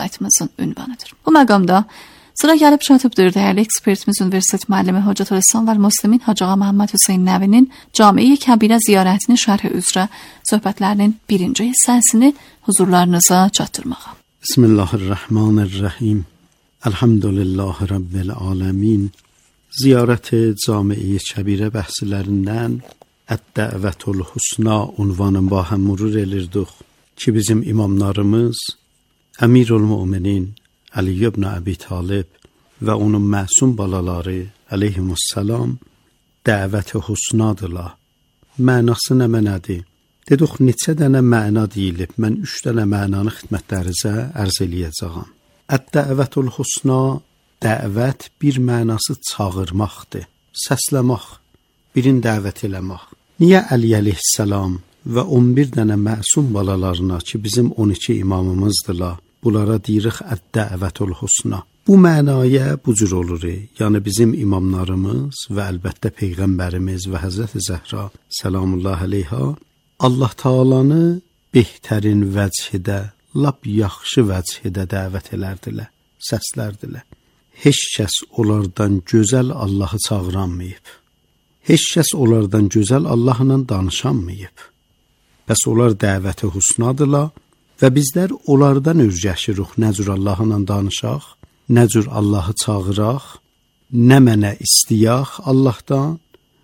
saytımızın ünvanıdır. Bu məqamda sıra gəlib çatıbdır dəyərli ekspertimiz Universitet müəllimi Hocatülislam və Müslimin Hacı Ağa Məhəmməd Hüseynəvinin Cami-i Kəbirə ziyarətinin şərhi üzrə söhbətlərinin birinci hissəsini huzurlarınıza çatdırmağa. Bismillahirrahmanirrahim. Elhamdülillahi Rabbil alemin. Ziyarət-i Cami-i Kəbirə bəhslərindən Əd-Dəvətul Husna unvanında həmrur elirdik ki, bizim imamlarımız Əmirul Müminin Ali ibn Əbi Talib və onun məsum balaları əleyhimussalam dəvət-i husnadırlar. Mənası nə mənədir? Dedik, neçə dənə məna deyilib. Mən 3 dənə mənanı xidmətlərinizə ərz eləyəcəyəm. Əd-Dəvətul Husna, dəvət bir mənası çağırmaqdır, səsləmək, birin dəvət eləmək. Niyə Əli əleyhissalam və 11 dənə məsum balalarına ki, bizim 12 imamımızdırlar, bunlara deyirik Əd-Dəvətul Husna. Bu mənaya bu cür olur. Yəni bizim imamlarımız və əlbəttə Peyğəmbərimiz və Həzrəti Zəhra səlamullah əleyha Allah Taalanı behtərin vəchidə, lap yaxşı vəchidə dəvət elərdilər, səslərdilər. Heç kəs onlardan gözəl Allahı çağıranmayıb. Heç kəs onlardan gözəl Allahla danışanmayıb. Bəs onlar dəvət-i husnadırlar və bizlər onlardan özgəşirik. Nə cür Allahla danışaq, nə cür Allahı çağıraq, nə mənə istəyək Allahdan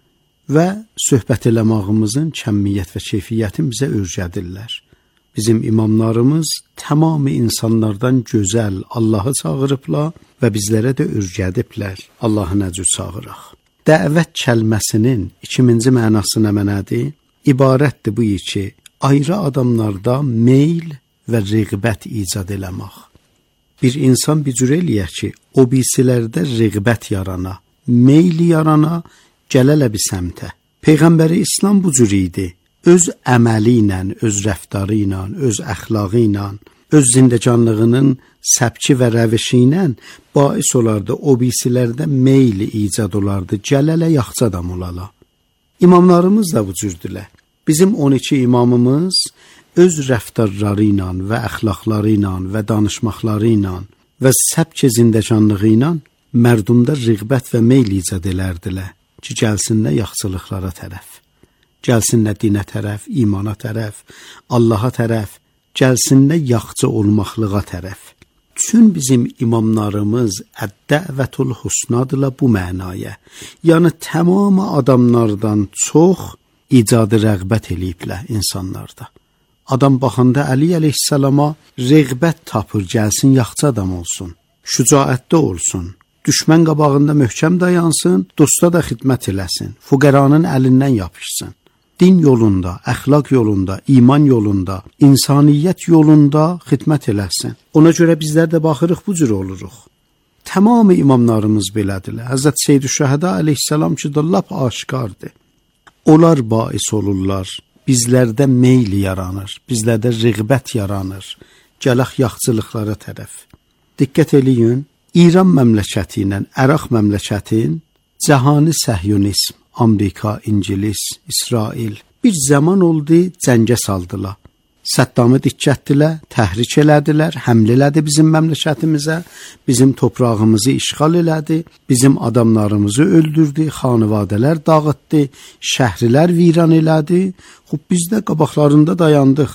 və söhbət eləmağımızın kəmiyyət və keyfiyyətini bizə öyrədirlər. Bizim imamlarımız tamamı insanlardan gözəl Allahı çağırıblar və bizlərə də öyrədiblər Allahı nə cür çağıraq. Dəvət kəlməsinin ikinci mənası nə mənədir? İbarətdir bu ki, ayrı adamlarda meyl və rəğbət icad eləmək. Bir insan bir cür eləyər ki, o birisilərdə rəğbət yarana, meyl yarana, gələlə bir səmtə. Peyğəmbəri İslam bu cür idi. Öz əməli ilə, öz rəftarı ilə, öz əxlaqı ilə, öz zindəcanlığının səbki və rəvişi ilə bais olardı, o birisilərdə meyl icad olardı, gələlə yaxçı adam olala. İmamlarımız da bu cürdülər. Bizim 12 imamımız öz rəftarları ilə və əxlaqları ilə və danışmaqları ilə və səbki zindəcanlığı ilə mərdumda rəğbət və meyl icad elərdilər ki, gəlsinlər yaxçılıqlara tərəf. Gəlsinlər dinə tərəf, imana tərəf, Allaha tərəf, gəlsinlər yaxçı olmaqlığa tərəf. Çün bizim imamlarımız Əd-Dəvətul Husnadırlar bu mənaya. Yəni tamamı adamlardan çox icadı rəğbət eləyiblər insanlarda. Adam baxanda Əli əleyhissalama rəğbət tapır, gəlsin yaxçı adam olsun, şücaətli olsun, düşmən qabağında möhkəm dayansın, dosta da xidmət eləsin, fuqaranın əlindən yapışsın. Din yolunda, əxlaq yolunda, iman yolunda, insaniyyət yolunda xidmət eləsin. Ona görə bizlər də baxırıq, bu cür oluruq. Tamamı imamlarımız belədirlər. Həzrət Seyyid-ü-Şəhədə əleyhissalam ki, da lap aşiqardır. Onlar bais olurlar, bizlərdə meyl yaranır, bizlərdə rəğbət yaranır, gələx yaxçılıqlara tərəf. Diqqət eləyin, İran məmləkəti ilə Əraq məmləkətin cəhani səhyonizm, Amerika, İngilis, İsrail bir zaman oldu, cəngə saldılar. Səddamı dikkətdilər, təhrik elədilər, həmlə elədi bizim məmləkətimizə, bizim toprağımızı işğal elədi, bizim adamlarımızı öldürdü, xanivadələr dağıtdı, şəhrilər viran elədi. Xub biz də qabaqlarında dayandıq.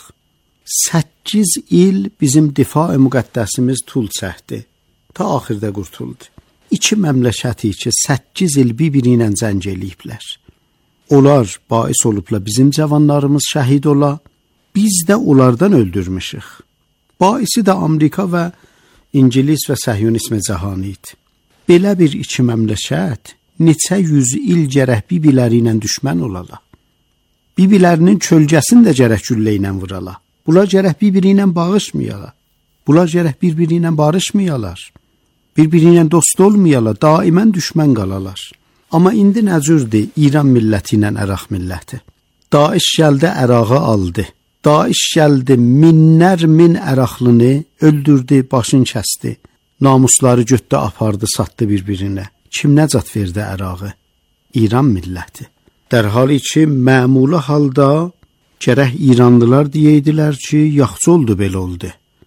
8 il bizim difai müqəddəsimiz tul çəkdi, ta axirdə qurtuldu. İki məmləkəti ki, 8 il bir-biri ilə cəng eləyiblər. Onlar bais olublar, bizim cavanlarımız şəhid ola, biz də onlardan öldürmüşük. Baisi də Amerika və İngilis və səhyonizm cəhanı idi. Belə bir iki məmləkət neçə yüz il gərək bir-birləri ilə düşmən olala. Bir-birlərinin kölgəsini də gərək güllə ilə vurala. Bunlar gərək bir-biri ilə bağışmayalar. Bunlar gərək bir-biri ilə barışmayalar. Bir-biri ilə dost olmayalar, daimən düşmən qalalar. Amma indi nə cürdür İran milləti ilə Əraq milləti? Daeş gəldi, Ərağı aldı. Daeş gəldi, minlər min Əraqlını öldürdü, başını kəsdi. Namusları götdü, apardı, satdı bir-birinə. Kim nəcat verdi Ərağı? İran milləti. Dərhal ki, məmuli halda gərək İranlılar deyirdilər ki, yaxşı oldu, belə oldu.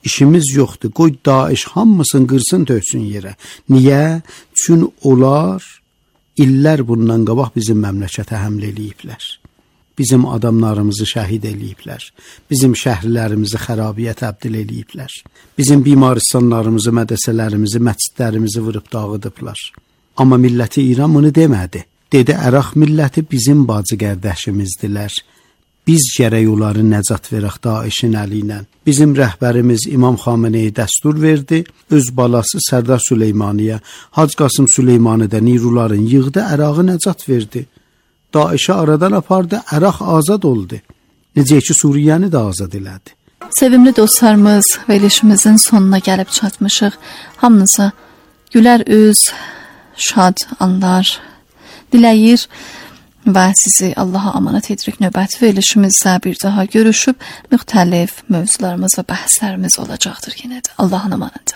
İşimiz yoxdur. Qoy Daesh hamısını qırsın, töksün yerə. Niyə? Çünki onlar illər bundan qabaq bizim məmləkətə həmlə eləyiblər. Bizim adamlarımızı şəhid eləyiblər. Bizim şəhərlərimizi xarabiyə təbdil eləyiblər. Bizim bimaristانlarımızı, mədrəsələrimizi, məscidlərimizi vurub dağıdıblar. Amma milləti İran bunu demədi. Dedi, Əraq milləti bizim bacı qardaşımızdılar. Biz gərək onları nəcat verək Daişin əli ilə. Bizim rəhbərimiz İmam Xameneyi dəstur verdi. Öz balası Sərdar Süleymaniyə, Hacı Qasım Süleymani də niruların yığdı, Ərağı nəcat verdi. Daişi aradan apardı, Əraq azad oldu. Necə ki Suriyəni də azad elədi. Sevimli dostlarımız, verilişimizin sonuna gəlib çatmışıq. Hamınıza gülər üz, şad anlar diləyir və sizi Allaha amanat edirik. Növbəti verilişimizdə bir daha görüşüb müxtəlif mövzularımız və bəhslərimiz olacaqdır yenə də. Allahın amanatı.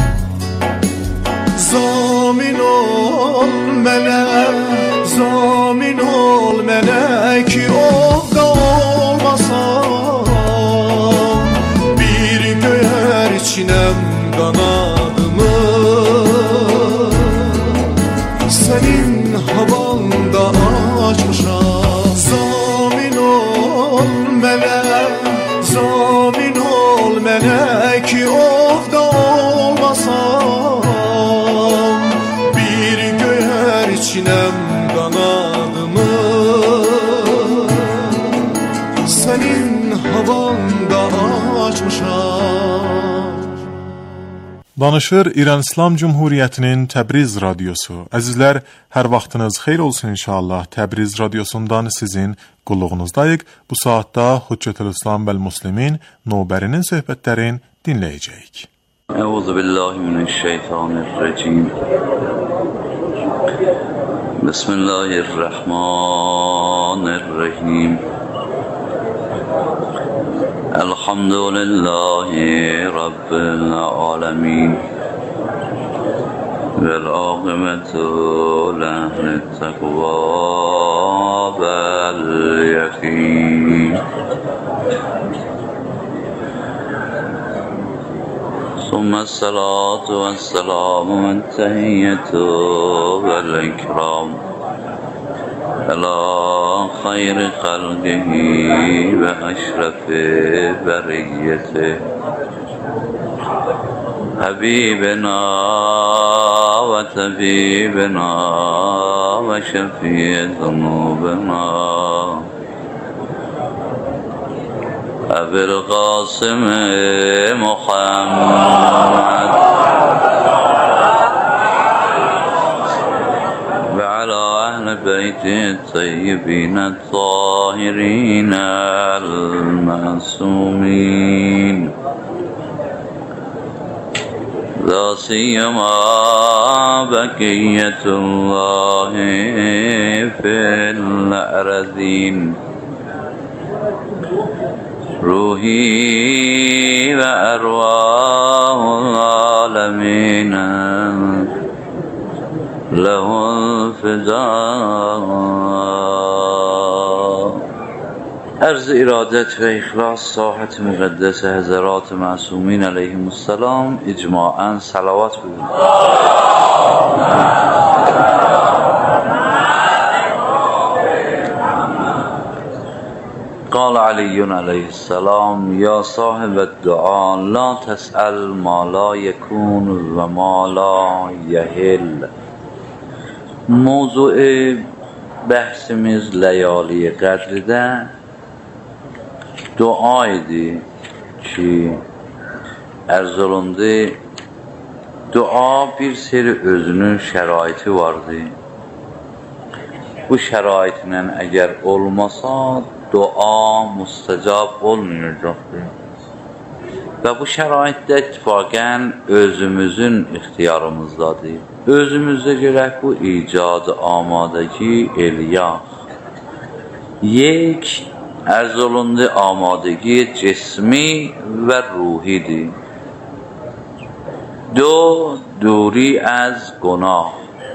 Zamin ol mənə, zamin ol mənə ki ovda olmasam, bir göyər içinəm qanadımı, sənin havanda açmışam. Zamin ol mənə, zamin ol mənə ki ovda olmasam, bir göyər içinəm qanadımı, sənin havanda açmışam. Danışır İran İslam Cumhuriyyətinin Təbriz radiosu. Əzizlər, hər vaxtınız xeyir olsun inşallah. Təbriz radiosundan sizin qulluğunuzdayıq. Bu saatda Hüccətül İslam vəl Müslimin Nobərinin söhbətlərini dinləyəcəyik. Euzubillahimineşşeytanirracim. Bismillahirrahmanirrahim. Elhamdülillahi Rabbil alemin. Vel âqibetu lehlit tekvâ vel yakîn. ثم الصلاة والسلام والتحية والإكرام على خير خلقه وأشرف بريته حبيبنا وطبيبنا وشفيع ذنوبنا أبي القاسم محمد وعلى أهل بيته الطيبين الطاهرين المعصومين لا سيما بقية الله في الأرضين روحي وأرواح العالمين له الفداء. عرض ارادت و اخلاص ساحت مقدس حضرات معصومین علیهم السلام اجماعاً صلوات بگویید. قال علی علیه السلام یا صاحب الدعا لا تسأل ما لا يكون و ما لا يحل. موضوع بحثimiz لیالی قدرده dua idi ki ərz olundu. Dua bir seri özünün şəraiti vardı. Bu şəraitilə əgər olmasa dua müstəcab olmayacaqdır. Və bu şəraitdə ittifaqən özümüzün ixtiyarımızdadır. Özümüzdə görək bu icadı amadəki eliyaq. Yek ارز olundu آمادگی جسمی و روحی. دو دوری از گناه.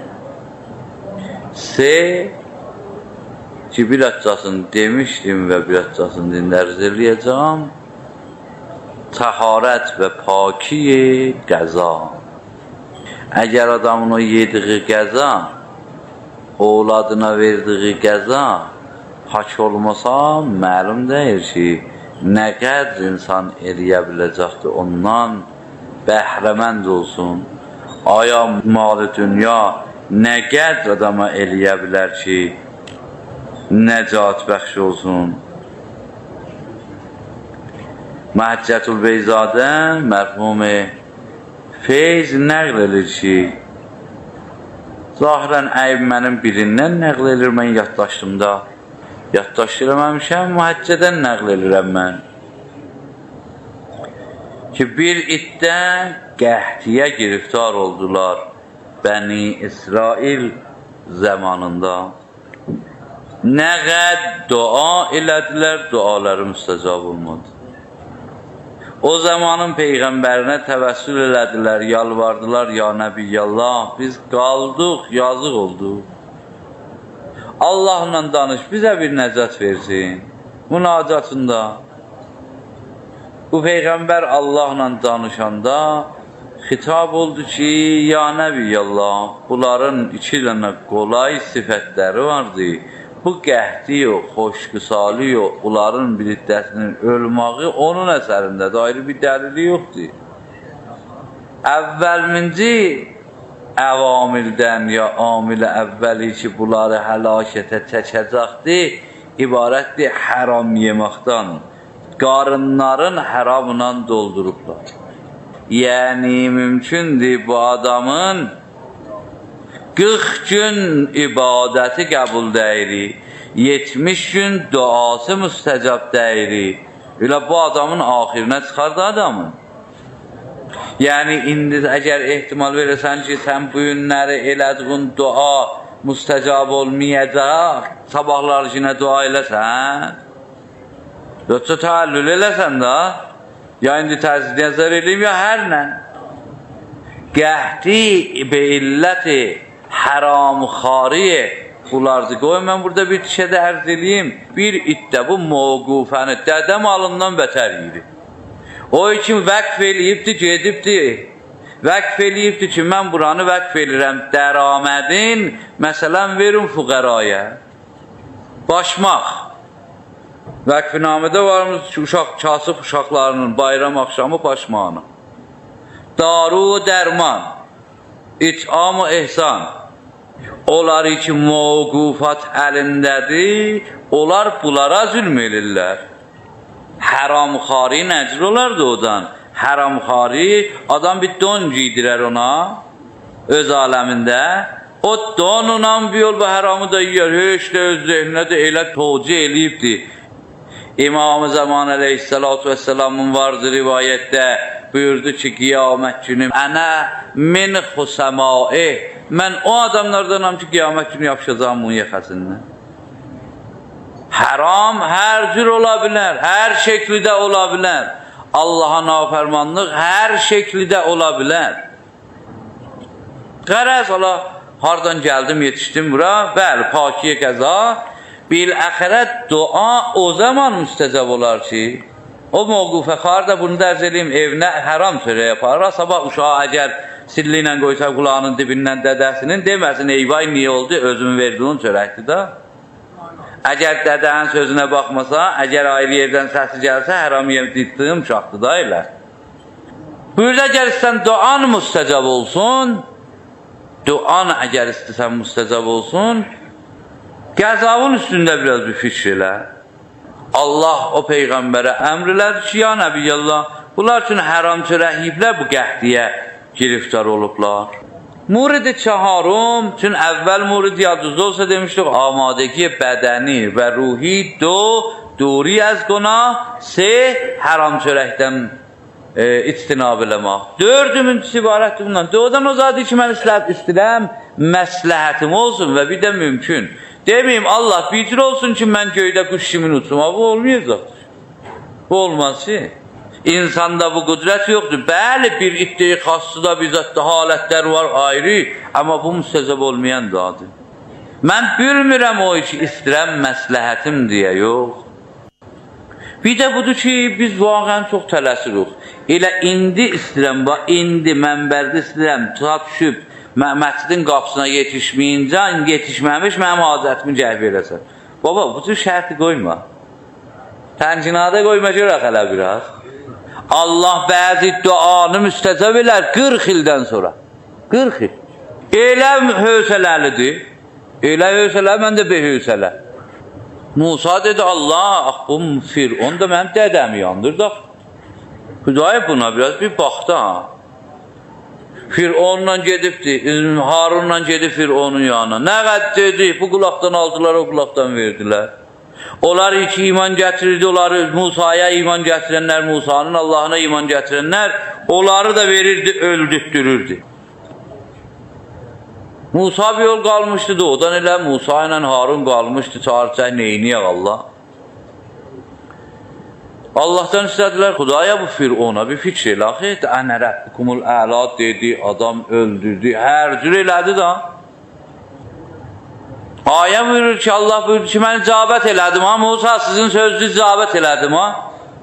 سه ki birazcasını demiştim ve birazcasını dinleriz eləyəcəm. طهارت و پاکی غذا. اگر آدم اونو yediği غذا اولادına verdiği غذا pak olmasa məlum deyir ki, nə qədər insan eləyə biləcəkdir ondan bəhrəmənd olsun. Aya malı dünya nə qədər adama eləyə bilər ki, nəcat bəxş olsun. Məhəccətülbeyzadə mərhum Feyz nəql edir ki, zahirən əyb mənim birindən nəql edir, mən yaddaşdımda. Yaddaş eləməmişəm, Məhəccədən nəql edirəm mən. Ki, bir iddə qəhtiyə giriftar oldular Bəni İsrail zamanında. Nə qəd dua elədilər, duaları müstəcab olmadı. O zamanın Peyğəmbərinə təvəssül elədilər, yalvardılar, ya Nəbiyyallah, biz qaldıq, yazıq olduq. Allahla danış, bizə bir nəcat versin. Münacatında. Bu Peyğəmbər Allahla danışanda xitab oldu ki, ya Nəbiyyallah, bunların iki dənə qolay sifətləri vardı. Bu qəhdi yox, xoşqüsali yox, bunların bir iddətinin ölməyi onun əsərindədir, ayrı bir dəlili yoxdur. Əvvəlminci əvamildən ya amil əvvəli ki, bunları həlakətə çəkəcəkdir, ibarətdir haram yeməkdən. Qarınların haramla doldurublar. Yəni, mümkündür bu adamın 40 gün ibadəti qəbul deyiri, 70 gün duası müstəcab deyiri. Elə bu adamın axirinə çıxardı adamın. Yəni, indi əgər ehtimal verəsən ki, sən bu günləri elədiğin dua müstəcab olmayacaq, sabahlar yine dua eləsən, yoxsa təəllül eləsən da, ya indi təzid nəzər eləyim, ya hər nə. Qəhdi be illəti haramxariyə bulardı. Qoy, mən burada bir tişədə ərz eləyim, bir iddə bu mövqufəni dədə malından bətər yeri. O için vəqf eləyibdir, gedibdir. Vəqf eləyibdir ki, mən buranı vəqf eləyirəm, dərəmədin, məsələn, verin fuqəraya. Başmaq. Vəqfinamədə varmış ki, kasıb uşaqlarının bayram axşamı başmağını. Daru dərman, it'am-ı ehsan. Onlar için mövqufat əlindədir, onlar bunlara zülm elirlər. Haramxari nəcr olardı odan. Haramxari, adam bir don giydirər ona, öz aləmində. O donunla bir yol bu haramı da yiyər, heç də öz zehninə də elə toci eləyibdir. İmam-ı Zaman əleyhissalatu vesselamın vardı rivayətdə, buyurdu ki, qiyamət günü, ənə min xusamai, mən o adamlardanam ki, qiyamət günü yapışacağım bunun yaxasından. Haram hər cür ola bilər, hər şəkildə ola bilər. Allaha nafərmanlıq hər şəkildə ola bilər. Qərəz ola, hardan gəldim, yetişdim bura, bəli, pakiyə qəza, bil-əxirət dua o zaman müstəcab olar ki, o mövqufə xar da bunu dərz eləyim, evinə haram sörə yapar, sabah uşağı əgər silli ilə qoysa qulağının dibindən dədəsinin, deməsin, eyvay niyə oldu, özümün verdiğin sörəkdir da. Əgər dədənin sözünə baxmasa, əgər ayrı yerdən səsi gəlsə, haram yediyim uşaqdır da elə. Burada əgər istəsən duan müstəcab olsun, duan əgər istəsən müstəcab olsun, qəzavın üstündə biraz bir fikr elə. Allah o Peyğəmbərə əmr elədi ki, ya Nəbiyyallah, bunlar üçün haram çörəkliyiblər, bu qəhdiyə giriftar olublar. Muridi çaharum, çünkü evvel murid yadınızda olsa demiştik, amadegi bedeni ve ruhi duri az günah, haram çörəkdən içtinab eləmək. Dördüncüsü ibarətdir bundan. Doğrudan o zat ki, mən istəyirəm, məsləhətim olsun və bir də mümkün. Deməyim, Allah bitir olsun ki, mən göydə kuş kimin uçum, bu olmayacaqdır. Bu olmaz ki. İnsanda bu qüdrət yoxdur. Bəli, bir iddiyi xassıda, bizzətdə halətlər var ayrı, amma bu müstəcəb olmayan dadır. Mən bilmirəm o işi, istirəm məsləhətim deyə yox. Bir də budur ki, biz vaqən çox tələsirik. Elə indi istəyirəm, indi mənbərdə istəyirəm, tuta düşüb, məscidin qapısına yetişməyincə, yetişməmiş mənim adətimi cəhv eləsən. Baba, bu tür şərti qoyma. Təncinada qoyma görək hələ biraz. Allah bəzi duanı müstəcəb elər 40 ildən sonra. 40 il. Elə hövsələlidir. Elə hövsələ, mən də behövsələ. Musa dedi, Allah, bu Fir'on da mənim dədəmi yandırdı. Xudaya buna biraz bir baxdı ha. Fir'onla gedibdi, Harunla gedib Fir'onun yanına. Nə qəd dedi, bu qulaqdan aldılar, o qulaqdan verdilər. Onlar iki iman gətirirdi, onları Musa'ya iman gətirənlər, Musa'nın Allahına iman gətirənlər, onları da verirdi, öldürtdürürdü. Musa bir yol qalmışdı da, odan elə Musa ilə Harun qalmışdı, çağıracaq neyniyək Allah. Allah'tan istədilər, Xudaya bu Fir'ona bir fikr elə, axı, ənə Rəbbikumul əla dedi, adam öldürdü, hər cür elədi da. Ayə buyurur ki, Allah buyurur ki, mən icabət elədim ha, Musa sizin sözünüzü icabət elədim ha.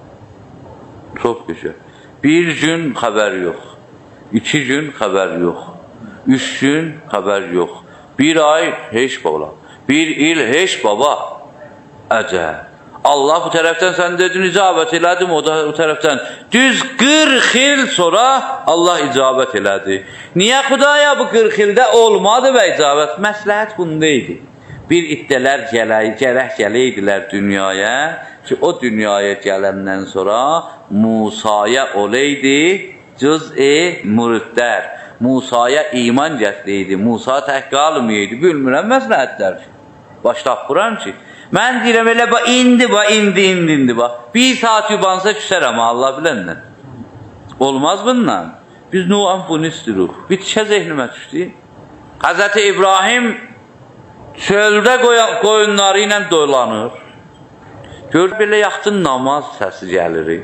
Çox güzel. Bir gün xəbər yox, 2 gün xəbər yox, 3 gün xəbər yox, 1 ay heç baba, 1 il heç baba, əcəb. Allah bu tərəfdən sən dedin, icabət elədim, o da o tərəfdən. Düz 40 il sonra Allah icabət elədi. Niyə Xudaya bu 40 ildə olmadı və icabət? Məsləhət bunda idi. Bir iddələr gərək gələydilər dünyaya ki, o dünyaya gələndən sonra Musaya olaydı cüz-i müriddər. Musaya iman gətirəydi, Musa tək qalmayaydı. Bilmirəm məsləhətlər. Başlaq buram ki, mən deyirəm elə indi. Bir saat yubansa küsərəm Allah biləndən. Olmaz bundan. Biz Nuhan bunu istirik. Bitişə zehnimə düşdü. Hazreti İbrahim çöldə qoyunları ilə dolanır. Gör belə yaxın namaz səsi gəlir.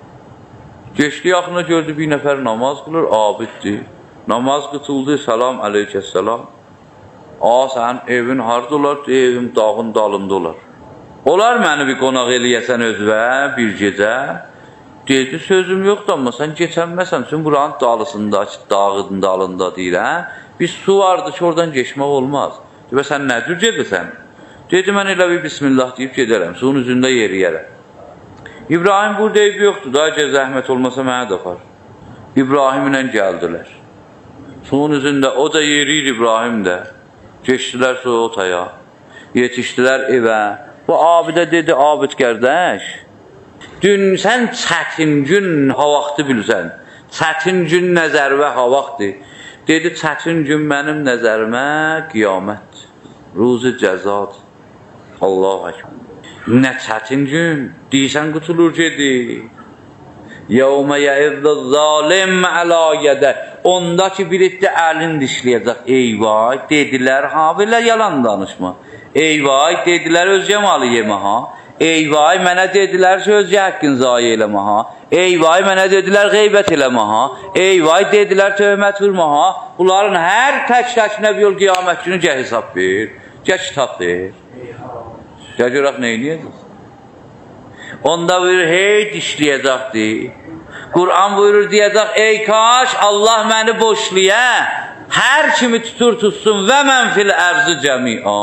Geçdi yaxına gördü bir nəfər namaz qılır, abiddir. Namaz qıtıldı, salam aleykəssalam. Sənin evin harada olar? Evim dağın dalında olar. Olar məni bir qonaq eləyəsən özvə bir gecə? Dedi, sözüm yoxdur, amma sən keçənməsən, üçün buranın dalısında, dağın dalında deyil, hə? Bir su vardı ki, oradan geçmək olmaz. Deyibə, sən nə cür gedirsən? Dedi, mən elə bir bismillah deyib gedərəm, suyun üzündə yeriyərəm. İbrahim burada eyb yoxdur, daha gez zəhmət olmasa mənə də apar. İbrahim ilə gəldilər. Suyun üzündə, o da yeriyir İbrahim də. Geçdilər su otaya, yetişdilər evə. Bu abidə dedi, abid qardaş, dün sən çətin gün havaqdı bilsən, çətin gün nəzərvə havaqdır. Dedi, çətin gün mənim nəzərimə qiyamət, ruzi cəzad. Allahəkbər. Nə çətin gün, deysən qutulur gedi. Yevmə yəizzə zalim əla yedə. Onda ki, bir etdi əlin dişləyəcək. Eyvay, dedilər, ha, belə yalan danışma. Eyvay, dedilər, öz cəmalı yemə, ha. Eyvay, mənə dedilər ki, öz haqqın zayi eləmə, ha. Eyvay, mənə dedilər, qeybət eləmə, ha. Eyvay, dedilər, töhmət vurma, ha. Bunların hər tək-təkinə bir yol qiyamət günü gəh hesab ver, gəh kitab ver. Gəh görək neyniyəcək? Onda buyurur, hey dişləyəcəkdir. Qur'an buyurur, deyəcək, ey kaş, Allah məni boşluya, hər kimi tutur tutsun və mən fil ərzı cəmi'a.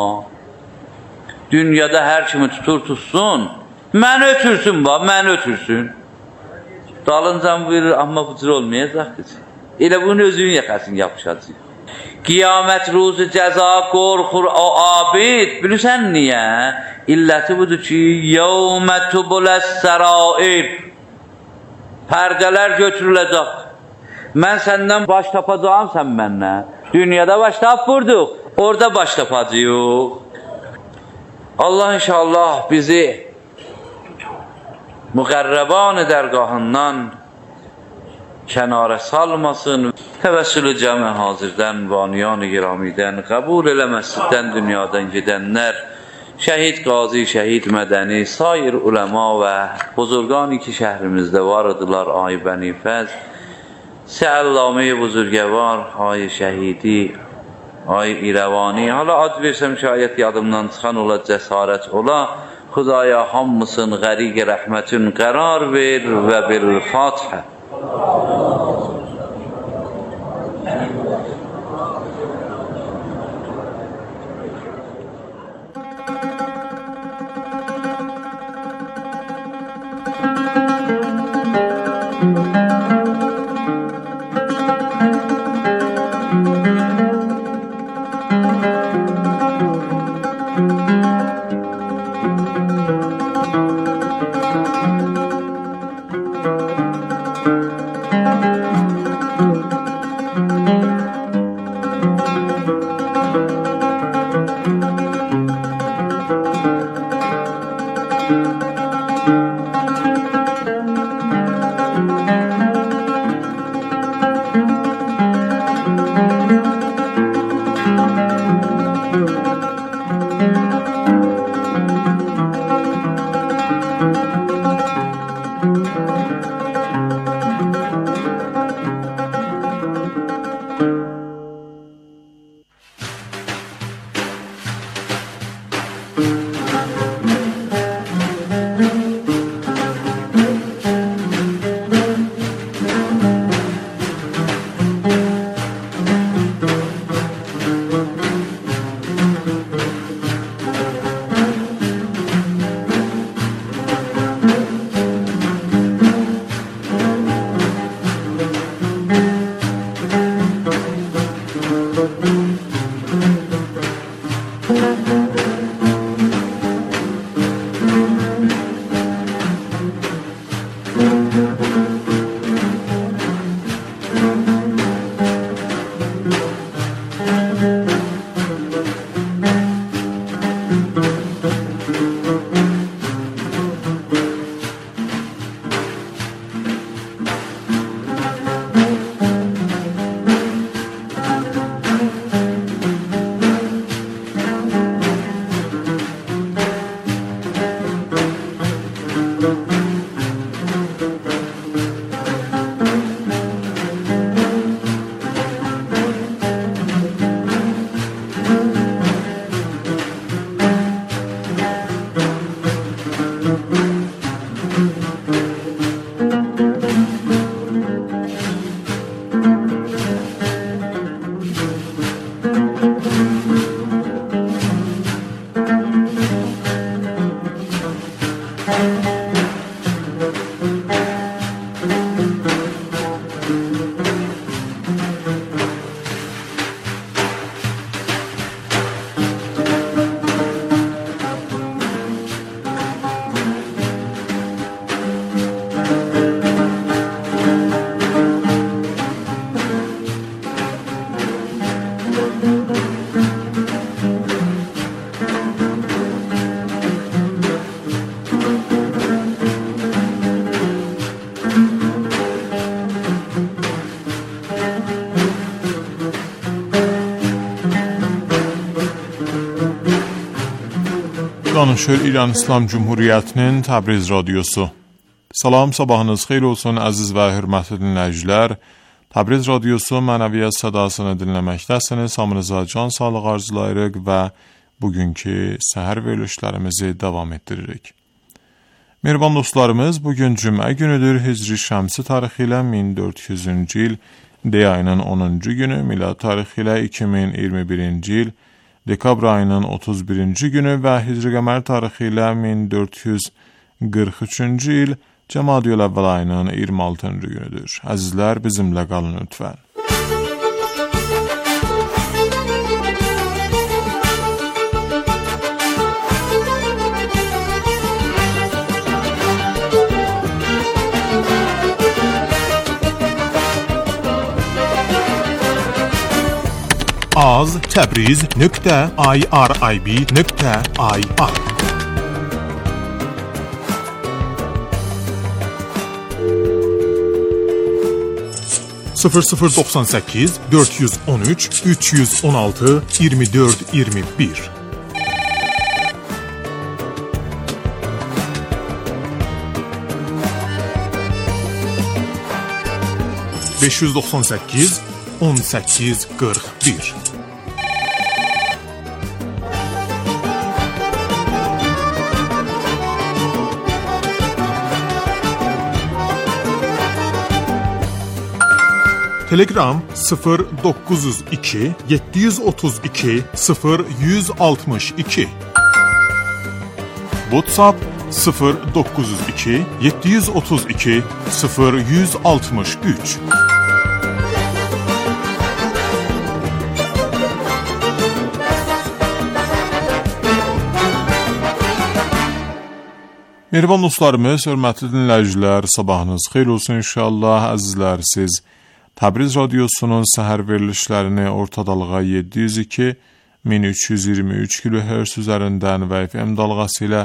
Dünyada hər kimi tutur tutsun, mən ötürsün, mən ötürsün. Dalıncan buyurur, amma bu cür olmayacaq ki. Elə bunun özünün yaxasını yapışacaq. Qiyamət ruzu cəza qorxur o abid. Bilirsən niyə? İlləti budur ki, yevmə tubuləs səraib. Pərdələr götürüləcək. Mən səndən baş tapacağım, sən mənlə. Dünyada baş tapırduq, orada baş tapacağıq. Allah inşallah bizi müqərrəban dərgahından kənara salmasın. Təvəssülü cəmi hazirdən, vaniyan-ı giramidən, qəbul elə məsciddən, dünyadan gedənlər, şəhid qazi, şəhid mədəni, sair uləma və buzurqani ki şəhrimizdə var idılar, ay bənifəz, səəllam-i buzurgəvar, ay şəhidi, ay İrəvani. Hala ad versəm şayət yadımdan çıxan ola, cəsarət ola, خدایا hamımızın غریق رحمتون قرار ver و بالفاتحه. Danışır İran İslam Cumhuriyyətinin Təbriz Radiosu. Salam, sabahınız xeyir olsun əziz və hörmətli dinləyicilər. Təbriz Radiosu mənəviyyat sədasını dinləməkdəsiniz. Hamınıza can sağlığı arzulayırıq və bugünkü səhər verilişlərimizi davam etdiririk. Mehriban dostlarımız, bugün cümə günüdür. Hicri şəmsi tarixi ilə 1400-cü il, D ayının 10-cu günü, milad tarixi ilə 2021-ci il, dekabr ayının 31-ci günü və hicri qəmər tarixi ilə 1443-cü il, Cəmadiyül əvvəl ayının 26-cı günüdür. Əzizlər, bizimlə qalın lütfən. az.tabriz.irib.ir 0098 413 316 24 21 598 18 41 Telegram 0902 732 0162. WhatsApp 0902 732 0163. Mehriban dostlarımız, hörmətli dinləyicilər, sabahınız xeyir olsun inşallah. Əzizlər, siz Təbriz Radiosunun səhər verilişlərini orta dalğa 702 1323 kHz üzərindən və FM dalğası ilə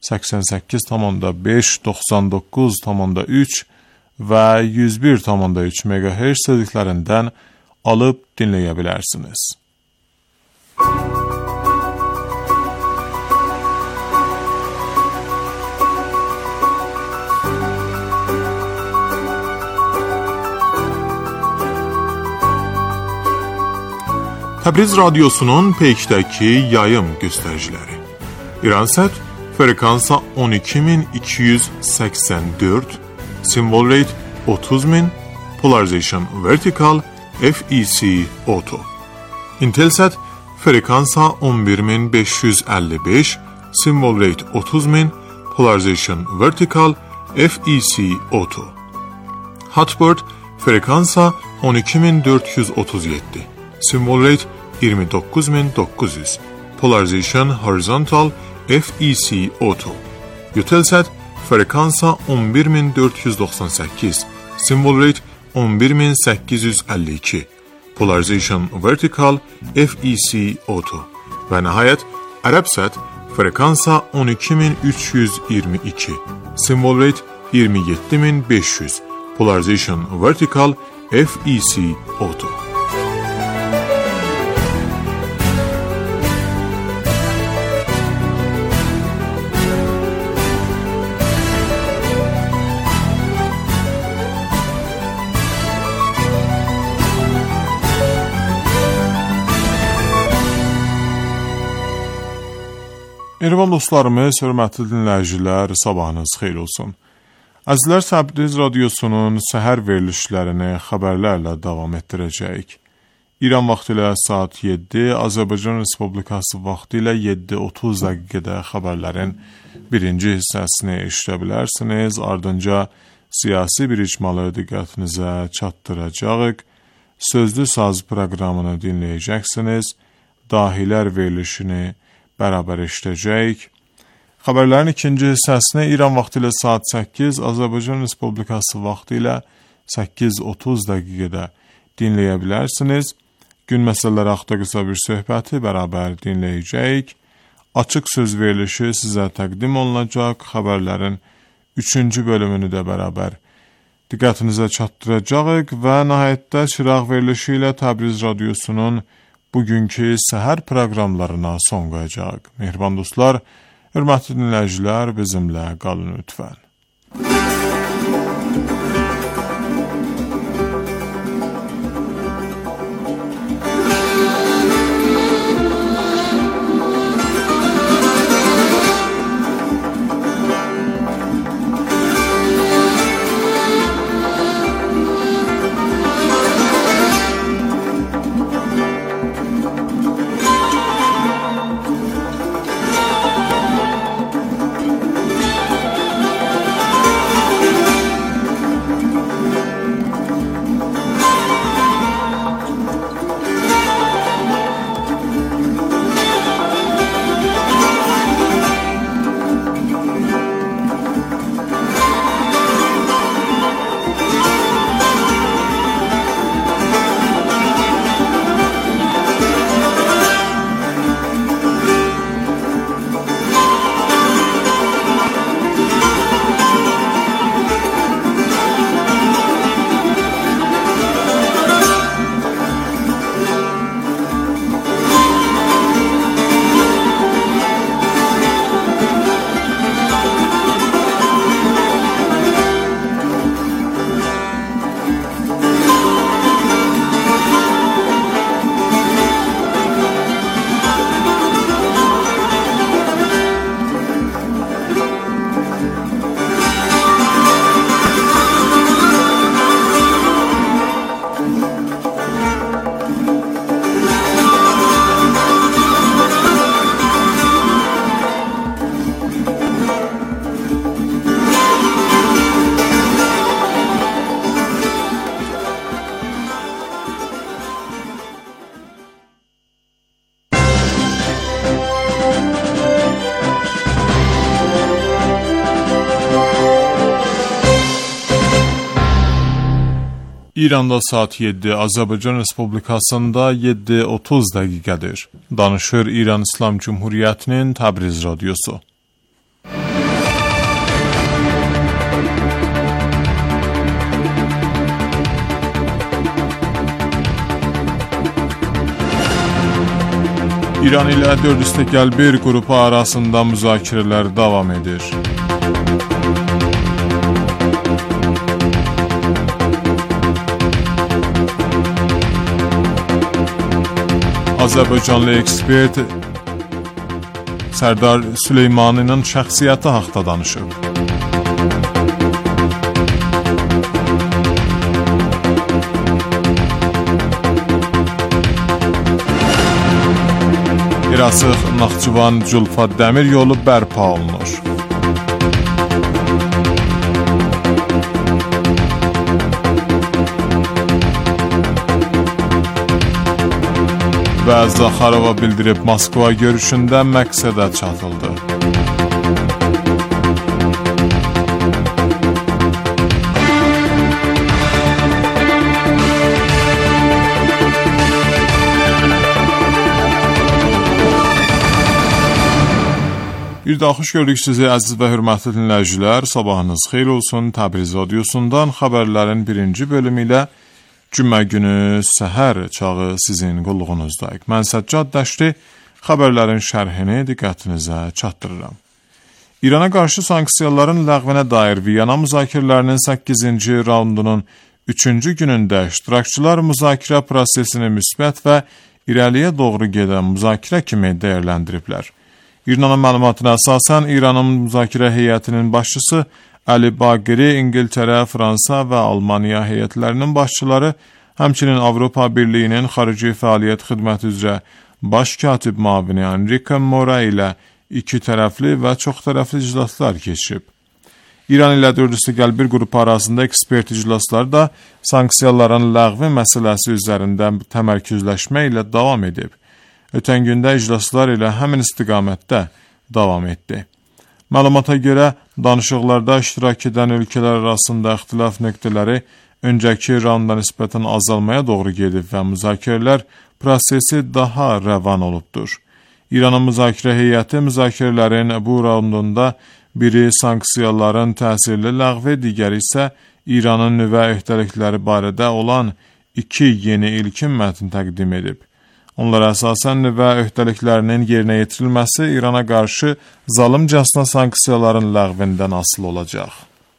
88,5, 99,3 və 101,3 MHz dediklərindən alıb dinləyə bilərsiniz. Təbriz Radiosunun peykdəki yayım göstəriciləri. İransat frekansa 12284, simvol rate 30000, polarization vertical, FEC auto. Intelsat frekansa 11555, simvol rate 30000, polarization vertical, FEC auto. Hotbird frekansa 12437, simvol rate 29900, polarization horizontal, FEC auto. Eutelsat frekansa 11498, simvol rate 11852, polarization vertical, FEC auto. Və nəhayət Arabsat frekansa 12322, simvol rate 27500, polarization vertical, FEC auto. Mehriban dostlarımız, hörmətli dinləyicilər, sabahınız xeyir olsun. Əzizlər, Təbriz Radiosunun səhər verilişlərini xəbərlərlə davam etdirəcəyik. İran vaxtı ilə saat 7, Azərbaycan Respublikası vaxtı ilə 7:30 dəqiqədə xəbərlərin birinci hissəsini eşidə bilərsiniz. Ardınca siyasi bir icmalı diqqətinizə çatdıracağıq. Sözlü saz proqramını dinləyəcəksiniz. Dahilər verilişini bərabər eşidəcəyik. Xəbərlərin ikinci hissəsini İran vaxtı ilə saat 8, Azərbaycan Respublikası vaxtı ilə 8:30 dəqiqədə dinləyə bilərsiniz. Gün məsələləri haqqında qısa bir söhbəti bərabər dinləyəcəyik. Açıq söz verilişi sizə təqdim olunacaq. Xəbərlərin 3-cü bölümünü də bərabər diqqətinizə çatdıracağıq və nəhayətdə çıraq verilişi ilə Təbriz Radiosunun bugünkü səhər proqramlarına son qoyacaq. Mehriban dostlar, hörmətli dinləyicilər, bizimlə qalın lütfən. İranda saat 7, Azərbaycan Respublikasında 7:30 dəqiqədir. Danışır İran İslam Cumhuriyyətinin Təbriz radiosu. İran ilə 4+1 qrupu arasında müzakirələr davam edir. Azərbaycanlı ekspert Sərdar Süleymaninin şəxsiyyəti haqda danışıb. Erasıq Naxçıvan-Culfa dəmir yolu bərpa olunur. Və Zaxarova bildirib, Moskva görüşündə məqsədə çatıldı. Bir daha xoş gördük sizi əziz və hörmətli dinləyicilər. Sabahınız xeyir olsun. Təbriz radiosundan xəbərlərin birinci bölümü ilə Cümə günü səhər çağı sizin qulluğunuzdayıq. Mən Səccad Dəşti xəbərlərin şərhini diqqətinizə çatdırıram. İrana qarşı sanksiyaların ləğvinə dair Viyana müzakirələrinin 8-ci raundunun 3-cü günündə iştirakçılar müzakirə prosesini müsbət və irəliyə doğru gedən müzakirə kimi dəyərləndiriblər. İranın məlumatına əsasən İranın müzakirə heyətinin başçısı Əli Baqiri, İngiltərə, Fransa və Almaniya heyətlərinin başçıları, həmçinin Avropa Birliyinin xarici fəaliyyət xidməti üzrə baş katib müavini Enrique Mora ilə iki tərəfli və çox tərəfli iclaslar keçirib. İran ilə 4+1 qrupu arasında ekspert iclaslar da sanksiyaların ləğvi məsələsi üzərində təmərküzləşmə ilə davam edib. Ötən gündə iclaslar ilə həmin istiqamətdə davam etdi. Məlumata görə, danışıqlarda iştirak edən ölkələr arasında ixtilaf nöqtələri öncəki raunda nisbətən azalmaya doğru gedib və müzakirələr prosesi daha rəvan olubdur. İranın müzakirə heyəti müzakirələrin bu raundunda biri sanksiyaların təsirli ləğvi, digəri isə İranın nüvə öhdəlikləri barədə olan iki yeni ilkin mətn təqdim edib. Onlara əsasən nüvə öhdəliklərinin yerinə yetirilməsi İrana qarşı zalımcasına sanksiyaların ləğvindən asılı olacaq.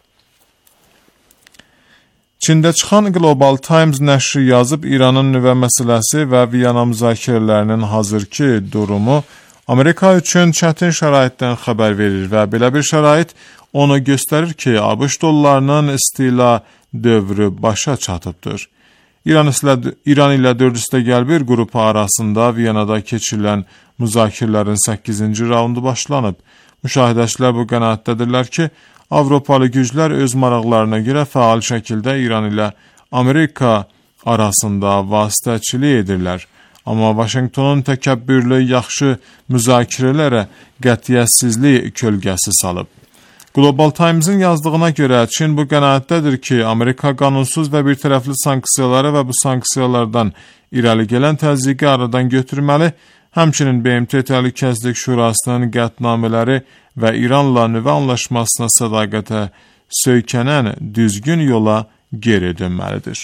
Çində çıxan Global Times nəşri yazıb, İranın nüvə məsələsi və Viyana müzakirələrinin hazırki durumu Amerika üçün çətin şəraitdən xəbər verir və belə bir şərait onu göstərir ki, ABŞ dollarının istila dövrü başa çatıbdır. İran ilə 4+1 qrupu arasında Viyanada keçirilən müzakirələrin 8-ci raundu başlanıb. Müşahidəçilər bu qənaətdədirlər ki, Avropalı güclər öz maraqlarına görə fəal şəkildə İran ilə Amerika arasında vasitəçilik edirlər. Amma Vaşinqtonun təkəbbürlü yaxşı müzakirələrə qətiyyətsizlik kölgəsi salıb. Global Times'in yazdığına görə Çin bu qənaətdədir ki, Amerika qanunsuz və bir tərəfli sanksiyaları və bu sanksiyalardan irəli gələn təzyiqi aradan götürməli, həmçinin BMT Təhlükəsizlik Şurasının qətnamələri və İranla nüvə anlaşmasına sədaqətə söykənən düzgün yola geri dönməlidir.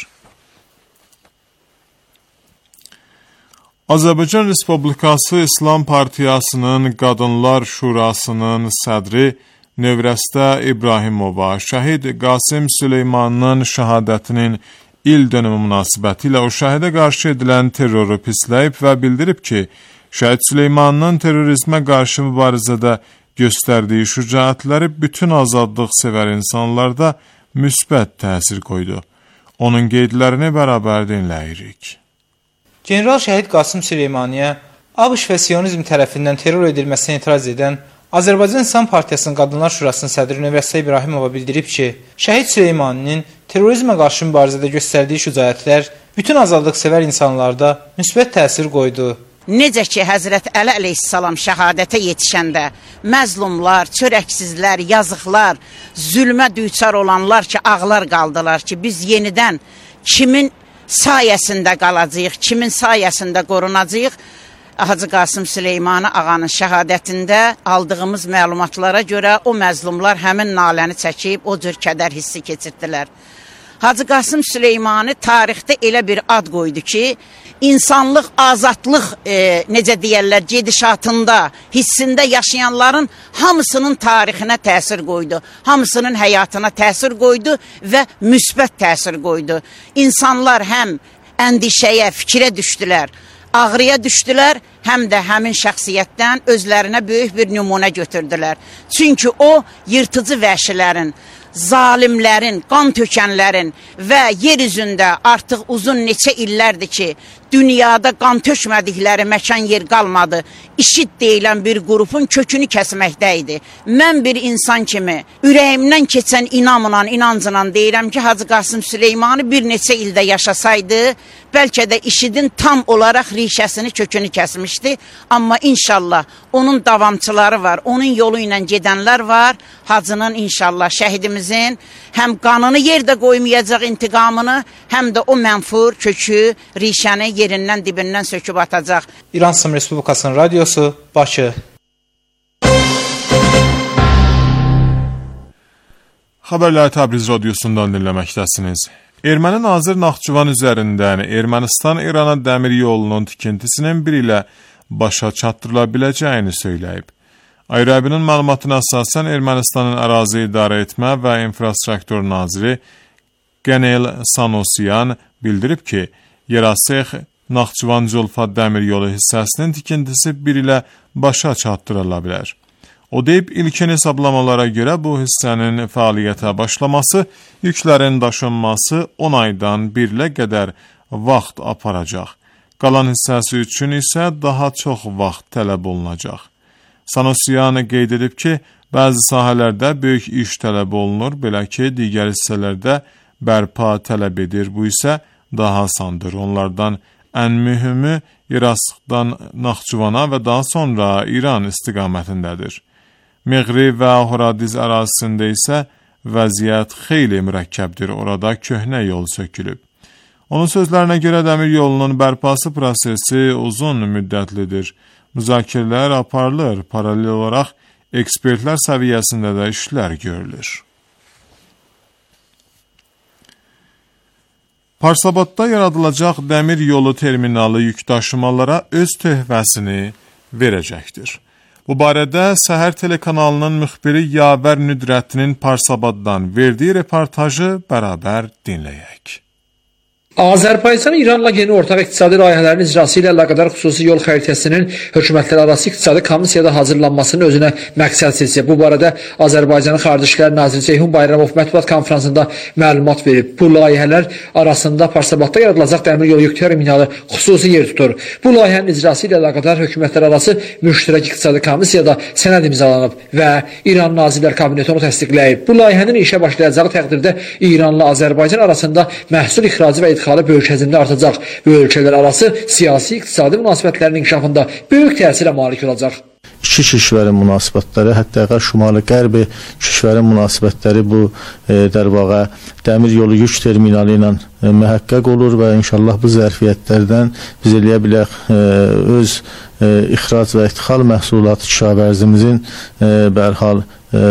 Azərbaycan Respublikası İslam Partiyasının Qadınlar Şurasının sədri Növrəstə İbrahimova şəhid Qasım Süleymanın şəhadətinin il dönümü münasibəti ilə o şəhidə qarşı edilən terroru pisləyib və bildirib ki, şəhid Süleymanın terrorizmə qarşı mübarizədə göstərdiyi şücaətləri bütün azadlıq sevər insanlarda müsbət təsir qoydu. Onun qeydlərini bərabər dinləyirik. General şəhid Qasım Süleymaniyə ABŞ və Siyonizm tərəfindən terror edilməsinə etiraz edən Azərbaycan İslam Partiyasının Qadınlar Şurasının sədri Növrəstə İbrahimova bildirib ki, şəhid Süleymaninin terrorizmə qarşı mübarizədə göstərdiyi şücaətlər bütün azadlıq sevər insanlarda müsbət təsir qoydu. Necə ki, Həzrət Əli əleyhissalam şəhadətə yetişəndə məzlumlar, çörəksizlər, yazıqlar, zülmə düçar olanlar ki, ağlar qaldılar ki, biz yenidən kimin sayəsində qalacağıq, kimin sayəsində qorunacağıq? Hacı Qasım Süleymanı ağanın şəhadətində aldığımız məlumatlara görə o məzlumlar həmin naləni çəkib, o cür kədər hissi keçirdilər. Hacı Qasım Süleymanı tarixdə elə bir ad qoydu ki, insanlıq, azadlıq, necə deyərlər, gedişatında, hissində yaşayanların hamısının tarixinə təsir qoydu. Hamısının həyatına təsir qoydu və müsbət təsir qoydu. İnsanlar həm əndişəyə, fikrə düşdülər, ağrıya düşdülər, həm də həmin şəxsiyyətdən özlərinə böyük bir nümunə götürdülər. Çünki o, yırtıcı vəhşilərin, zalimlərin, qan tökənlərin və yer üzündə artıq uzun neçə illərdir ki, dünyada qan tökmədikləri məkan yer qalmadı. İşid deyilən bir qrupun kökünü kəsməkdə idi. Mən bir insan kimi ürəyimdən keçən inamla, inancla deyirəm ki, Hacı Qasım Süleymanı bir neçə ildə yaşasaydı, bəlkə də işidin tam olaraq rişəsini, kökünü kəsmişdi. Amma inşallah onun davamçıları var, onun yolu ilə gedənlər var. Hacının inşallah şəhidimizin həm qanını yerdə qoymayacaq intiqamını, həm də o mənfur kökü, rişəni yerindən, dibindən söküb atacaq. İran İslam Respublikasının radiosu, Bakı. Xəbərləri Təbriz radiosundan dinləməkdəsiniz. Erməni nazir Naxçıvan üzərindən Ermənistan-İrana dəmir yolunun tikintisinin bir ilə başa çatdırıla biləcəyini söyləyib. Ayrabinin məlumatına əsasən Ermənistanın ərazi idarə etmə və infrastruktur naziri Genel Sanosyan bildirib ki, Yerasex Naxçıvan-Culfa dəmir yolu hissəsinin tikintisi bir ilə başa çatdırıla bilər. O deyib, ilkin hesablamalara görə bu hissənin fəaliyyətə başlaması, yüklərin daşınması 10 aydan 1 ilə qədər vaxt aparacaq. Qalan hissəsi üçün isə daha çox vaxt tələb olunacaq. Sanosyan qeyd edib ki, bəzi sahələrdə böyük iş tələb olunur, belə ki, digər hissələrdə bərpa tələb edir. Bu isə daha asandır. Onlardan ən mühümü Yerasıqdan Naxçıvana və daha sonra İran istiqamətindədir. Meğri və Horadiz ərazisində isə vəziyyət xeyli mürəkkəbdir. Orada köhnə yol sökülüb. Onun sözlərinə görə dəmir yolunun bərpası prosesi uzun müddətlidir. Müzakirələr aparılır, paralel olaraq ekspertlər səviyyəsində də işlər görülür. Parsabadda yaradılacaq dəmir yolu terminalı yük daşımalara öz töhfəsini verəcəkdir. Bu barədə Səhər telekanalının müxbiri Yavər Nüdrətinin Parsabaddan verdiyi reportajı bərabər dinləyək. Azərbaycan İranla yeni ortaq iqtisadi layihələrin icrası ilə əlaqədar xüsusi yol xəritəsinin hökumətlərarası iqtisadi komissiyada hazırlanmasını özünə məqsəd seçib. Bu barədə Azərbaycanın Xarici İşlər Naziri Ceyhun Bayramov mətbuat konfransında məlumat verib. Bu layihələr arasında Parsabadda yaradılacaq dəmir yolu yük terminalı xüsusi yer tutur. Bu layihənin icrası ilə əlaqədar hökumətlərarası müştərək iqtisadi komissiyada sənəd imzalanıb və İran Nazirlər Kabineti onu təsdiqləyib. Bu layihənin işə başlayacağı təqdirdə İranla Azərbaycan arasında məhsul ixracı və böyük həcmdə artacaq və ölkələr arası siyasi, iqtisadi münasibətlərin inkişafında böyük təsirə malik olacaq. İki kişilərin münasibətləri, hətta şimali-qərbi kişilərin münasibətləri bu dərvaqa dəmir yolu yük terminalı ilə mühəqqəq olur və inşallah bu zərfiyyətlərdən biz eləyə bilək öz ixrac və idxal məhsulatı kişavərzimizin bərhal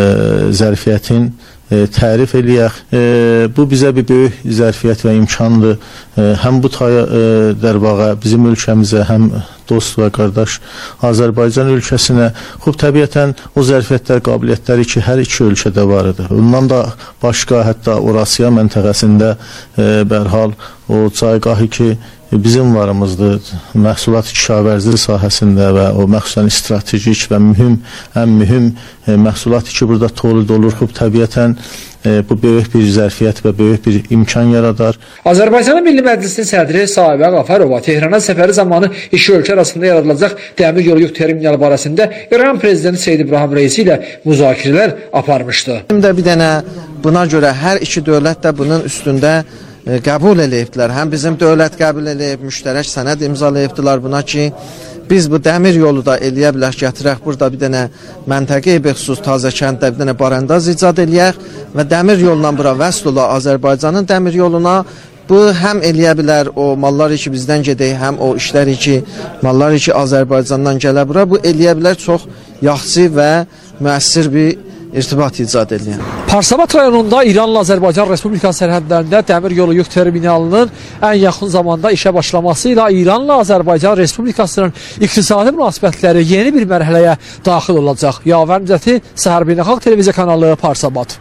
zərfiyyətin tərif eləyək. Bu bizə bir böyük zərfiyyət və imkandır. Həm bu dərvaqa bizim ölkəmizə, həm dost və qardaş Azərbaycan ölkəsinə, xub təbiətən o zərfiyyətlər, qabiliyyətləri ki, hər iki ölkədə var idi. Bundan da başqa, hətta Orasiya məntəqəsində bərhal o caygahı ki, bizim varımızdır, məhsulat kişavərziliyi sahəsində və o məxsusən strategik və ən mühüm məhsulat ki, burada tolid olur. Xub təbiətən bu böyük bir zərfiyyət və böyük bir imkan yaradar. Azərbaycanın Milli Məclisinin sədri Sahibə Qafarova Tehrana səfəri zamanı iki ölkə arasında yaradılacaq dəmir yolu yük terminalı barəsində İran prezidenti Seyyid İbrahim Reisi ilə müzakirələr aparmışdı. Bir dənə buna görə hər iki dövlət də bunun üstündə qəbul eləyibdilər. Həm bizim dövlət qəbul eləyib, müştərək sənəd imzalayıbdılar buna ki, biz bu dəmir yolu da eləyə bilək, gətirək burada bir dənə məntəqəyə bəxsus Tazəkənddə bir dənə barandaz icad eləyək və dəmir yolundan bura vəsl ola Azərbaycanın dəmir yoluna Bu həm eləyə bilər o mallar ki bizdən gedək, həm o işlər ki mallar ki Azərbaycandan gələ bura, bu eləyə bilər çox yaxşı və müəssir bir irtibat icad edən. Parsavat rayonunda İranla Azərbaycan Respublikası sərhədlərində dəmir yolu yük terminalının ən yaxın zamanda işə başlaması ilə İranla Azərbaycan Respublikasının iqtisadi münasibətləri yeni bir mərhələyə daxil olacaq. Yavər Müzəti, Səhər Beynəlxalq Televiziya kanalı, Parsavat.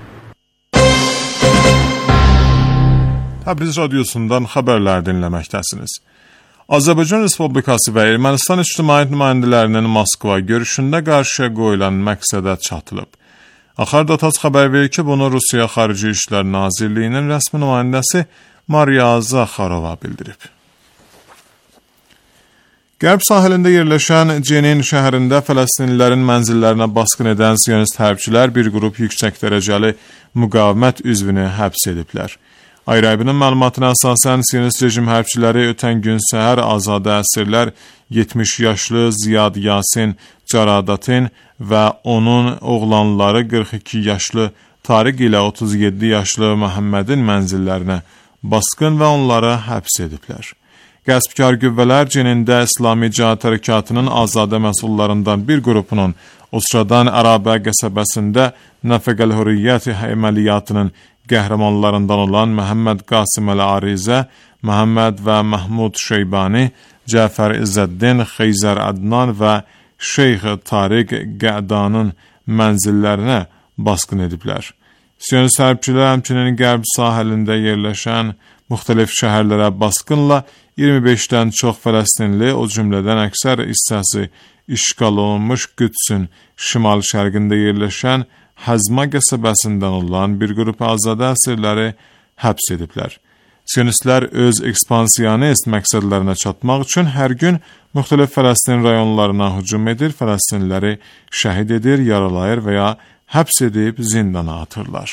Təbriz radiosundan xəbərlər dinləməkdəsiniz. Azərbaycan Respublikası və Ermənistan ictimaiyyət nümayəndələrinin Moskva görüşündə qarşıya qoyulan məqsədə çatılıb. Axar.tas xəbər verir ki, bunu Rusiya Xarici İşlər Nazirliyinin rəsmi nümayəndəsi Mariya Zaxarova bildirib. Qərb sahilində yerləşən Cenin şəhərində Fələstinlilərin mənzillərinə basqın edən siyonist hərbçilər bir qrup yüksək dərəcəli müqavimət üzvünü həbs ediblər. Ayrı-ayrının məlumatına əsasən siyonist rejim hərbçiləri ötən gün səhər azadə əsirlər 70 yaşlı Ziyad Yasin Caradatin və onun oğlanları 42 yaşlı Tariq ilə 37 yaşlı Məhəmmədin mənzillərinə basqın və onları həbs ediblər. Qəsbkar qüvvələr Cenində İslami Cihad Hərəkatının azadə məsullarından bir qrupunun Osradan Ərabə qəsəbəsində Nəfəqəl Hürriyyət əməliyyatının qəhrəmanlarından olan Məhəmməd Qasim Əl-Arizə, Məhəmməd və Məhmud Şeybani, Cəfər İzzəddin, Xeyzər Ədnan və Şeyx Tariq Qədanın mənzillərinə basqın ediblər. Siyonist hərbçilər həmçinin qərb sahilində yerləşən müxtəlif şəhərlərə basqınla 25-dən çox Fələstinli, o cümlədən əksər hissəsi işğal olunmuş Qüdsün şimal-şərqində yerləşən Həzma qəsəbəsindən olan bir qrup azadə əsirləri həbs ediblər. Siyonistlər öz ekspansiyonist məqsədlərinə çatmaq üçün hər gün müxtəlif Fələstin rayonlarına hücum edir, Fələstinliləri şəhid edir, yaralayır və ya həbs edib zindana atırlar.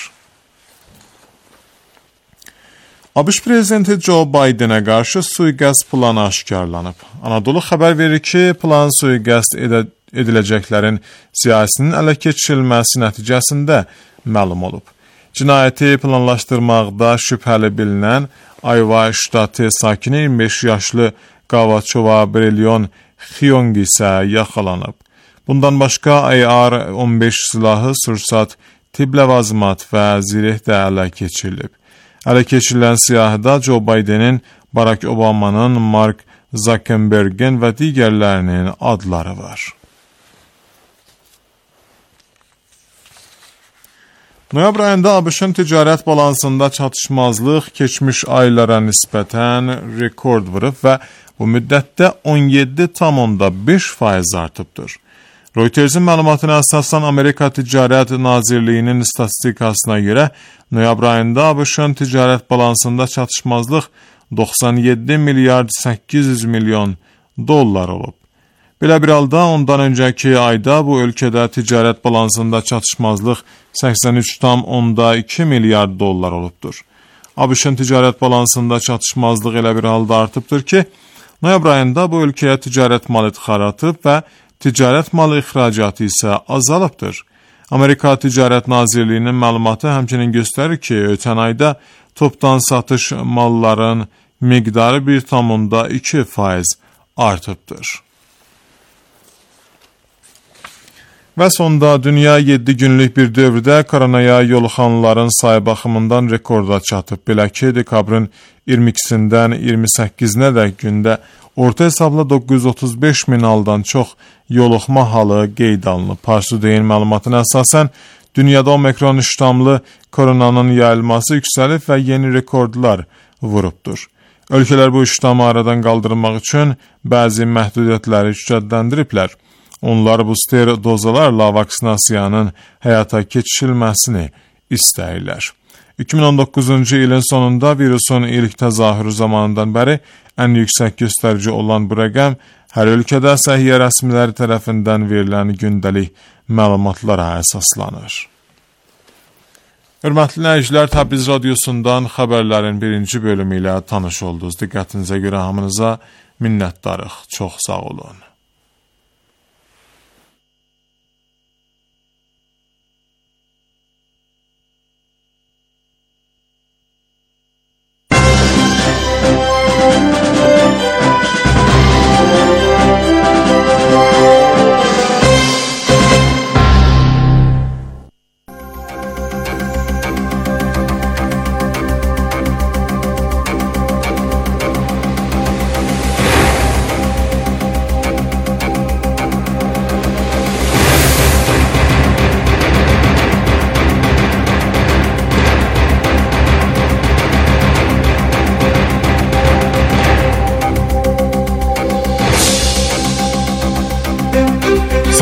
ABŞ prezidenti Joe Bidenə qarşı sui-qəsd planı aşkarlanıb. Anadolu xəbər verir ki, plan sui-qəsd ediləcəklərin siyasinin ələ keçirilməsi nəticəsində məlum olub. Cinayəti planlaşdırmaqda şübhəli bilinən Ayva ştatı sakini 25 yaşlı Qavaçova Brilyon Xiyong isə yaxalanıb. Bundan başqa AR-15 silahı, sursat, tibb ləvazimat və zireh də ələ keçirilib. Ələ keçirilən siyahıda Joe Bidenin, Barack Obama'nın, Mark Zuckerberg'in və digərlərinin adları var. Noyabr ayında ABŞ-ın ticarət balansında çatışmazlıq keçmiş aylara nisbətən rekord vurub və bu müddətdə 17,5% artıbdır. Reuters'in məlumatına əsasən Amerika Ticarət Nazirliyinin statistikasına görə noyabr ayında ABŞ-ın ticarət balansında çatışmazlıq 97 milyard 800 milyon dollar olub. Belə bir halda ondan öncəki ayda bu ölkədə ticarət balansında çatışmazlıq 83,2 milyard dollar olubdur. ABŞ-ın ticarət balansında çatışmazlıq elə bir halda artıbdır ki, noyabr ayında bu ölkəyə ticarət malı ixrac və ticarət malı ixracatı isə azalıbdır. Amerika Ticarət Nazirliyinin məlumatı həmçinin göstərir ki, ötən ayda topdan satış malların miqdarı 1,2% artıbdır. Və sonda dünya 7 günlük bir dövrdə koronaya yoluxanların sayı baxımından rekorda çatıb. Belə ki, dekabrın 22-dən 28-nə dək gündə orta hesabla 935 min haldan çox yoluxma halı qeyd alınıb. Parsudeyin məlumatına əsasən, dünyada omikron ştamlı koronanın yayılması yüksəlib və yeni rekordlar vurubdur. Ölkələr bu ştamı aradan qaldırmaq üçün bəzi məhdudiyyətləri gücləndiriblər. Onlar booster dozalarla vaksinasiyanın həyata keçirilməsini istəyirlər. 2019-cu ilin sonunda virusun ilk təzahürü zamanından bəri ən yüksək göstərici olan bu rəqəm hər ölkədə səhiyyə rəsmiləri tərəfindən verilən gündəlik məlumatlara əsaslanır. Hörmətli dinləyicilər, Təbriz radiosundan xəbərlərin birinci bölümü ilə tanış oldunuz. Diqqətinizə görə hamınıza minnətdarıq. Çox sağ olun.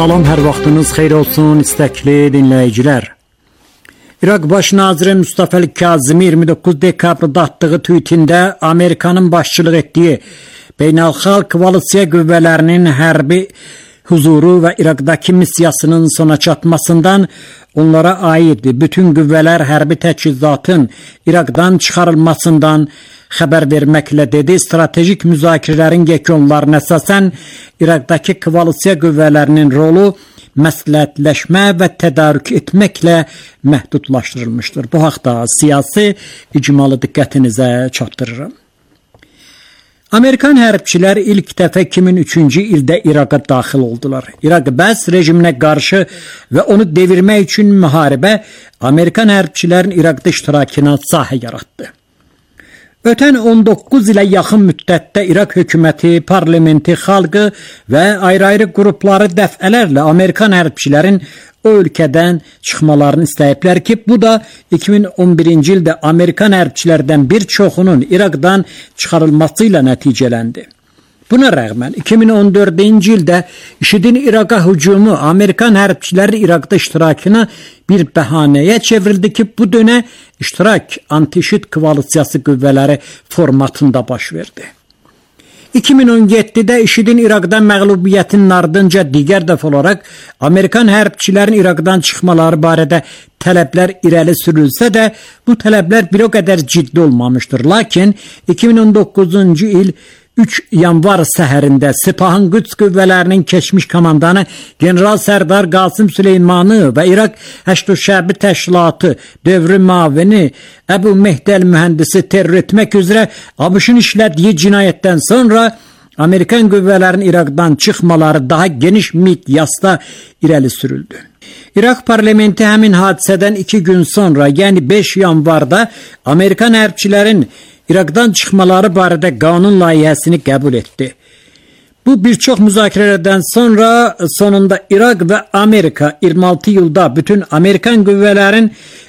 Salam, hər vaxtınız xeyir olsun istəkli dinləyicilər. İraq Baş Naziri Mustafa Kazimi 29 dekabrda atdığı tweetində Amerikanın başçılıq etdiyi beynəlxalq koalisiya qüvvələrinin hərbi huzuru və İraqdakı missiyasının sona çatmasından onlara aid bütün qüvvələr hərbi təchizatın İraqdan çıxarılmasından xəbər verməklə dedi. Stratejik müzakirələrin yekunlarına əsasən İraqdakı koalisiya qüvvələrinin rolu məsləhətləşmə və tədarük etməklə məhdudlaşdırılmışdır. Bu haqda siyasi icmalı diqqətinizə çatdırıram. Amerikan hərbçilər ilk dəfə 2003-cü ildə İraqa daxil oldular. İraq Bəs rejiminə qarşı və onu devirmək üçün müharibə Amerikan hərbçilərin İraqda iştirakına sahə yaratdı. Ötən 19 ilə yaxın müddətdə İraq hökuməti, parlamenti, xalqı və ayrı-ayrı qrupları dəfələrlə Amerikan hərbçilərin o ölkədən çıxmalarını istəyiblər ki, bu da 2011-ci ildə Amerikan hərbçilərdən bir çoxunun İraqdan çıxarılması ilə nəticələndi. Buna rəğmən 2014-cü ildə IŞİDin İraqa hücumu Amerikan hərbçiləri İraqda iştirakına bir bəhanəyə çevrildi ki, bu dönə iştirak anti-IŞİD koalisiyası qüvvələri formatında baş verdi. 2017-də IŞİDin İraqdan məğlubiyyətinin ardınca digər dəfə olaraq Amerikan hərbçilərin İraqdan çıxmaları barədə tələblər irəli sürülsə də, bu tələblər bir o qədər ciddi olmamışdır. Lakin 2019-cu il 3 yanvar səhərində Sepahın Qüds qüvvələrinin keçmiş komandanı General Sərdar Qasım Süleymanı və İraq Həşd Şəbi Təşkilatı dövrü müavini Əbu Mehdəl mühəndisi terror etmək üzrə ABŞ-ın işlədiyi cinayətdən sonra Amerikan qüvvələrinin İraqdan çıxmaları daha geniş miqyasda irəli sürüldü. İraq parlamenti həmin hadisədən 2 gün sonra, yəni 5 yanvarda Amerikan hərbçilərin İraqdan çıxmaları barədə qanun layihəsini qəbul etdi. Bu bir çox müzakirələrdən sonra sonunda İraq və Amerika 26 iyulda bütün Amerikan qüvvələrin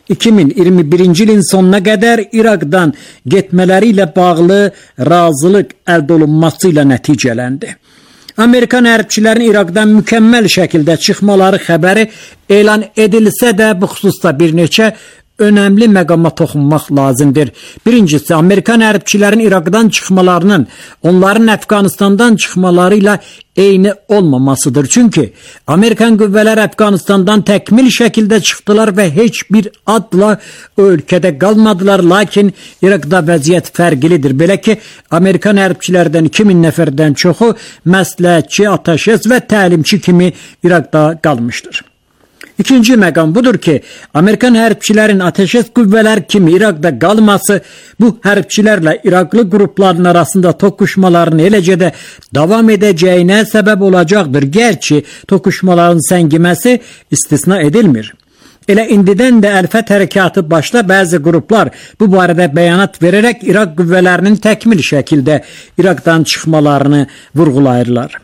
2021-ci ilin sonuna qədər İraqdan getmələri ilə bağlı razılıq əldə olunması ilə nəticələndi. Amerikan hərbçilərin İraqdan mükəmməl şəkildə çıxmaları xəbəri elan edilsə də bu xüsusda bir neçə önəmli məqama toxunmaq lazımdır. Birincisi, Amerikan hərbçilərin İraqdan çıxmalarının onların Əfqanistandan çıxmaları ilə eyni olmamasıdır. Çünki Amerikan qüvvələri Əfqanistandan təkmil şəkildə çıxdılar və heç bir adla o ölkədə qalmadılar. Lakin İraqda vəziyyət fərqlidir. Belə ki, Amerikan hərbçilərdən 2000 nəfərdən çoxu məsləhətçi, ataşes və təlimçi kimi İraqda qalmışdır. İkinci məqam budur ki, Amerikan hərbçilərin ateşes qüvvələr kimi İraqda qalması bu hərbçilərlə İraqlı qrupların arasında toqquşmaların eləcə də davam edəcəyinə səbəb olacaqdır. Gərçi toqquşmaların səngiməsi istisna edilmir. Elə indidən də Əlfət hərəkatı başda bəzi qruplar bu barədə bəyanat verərək İraq qüvvələrinin təkmil şəkildə İraqdan çıxmalarını vurğulayırlar.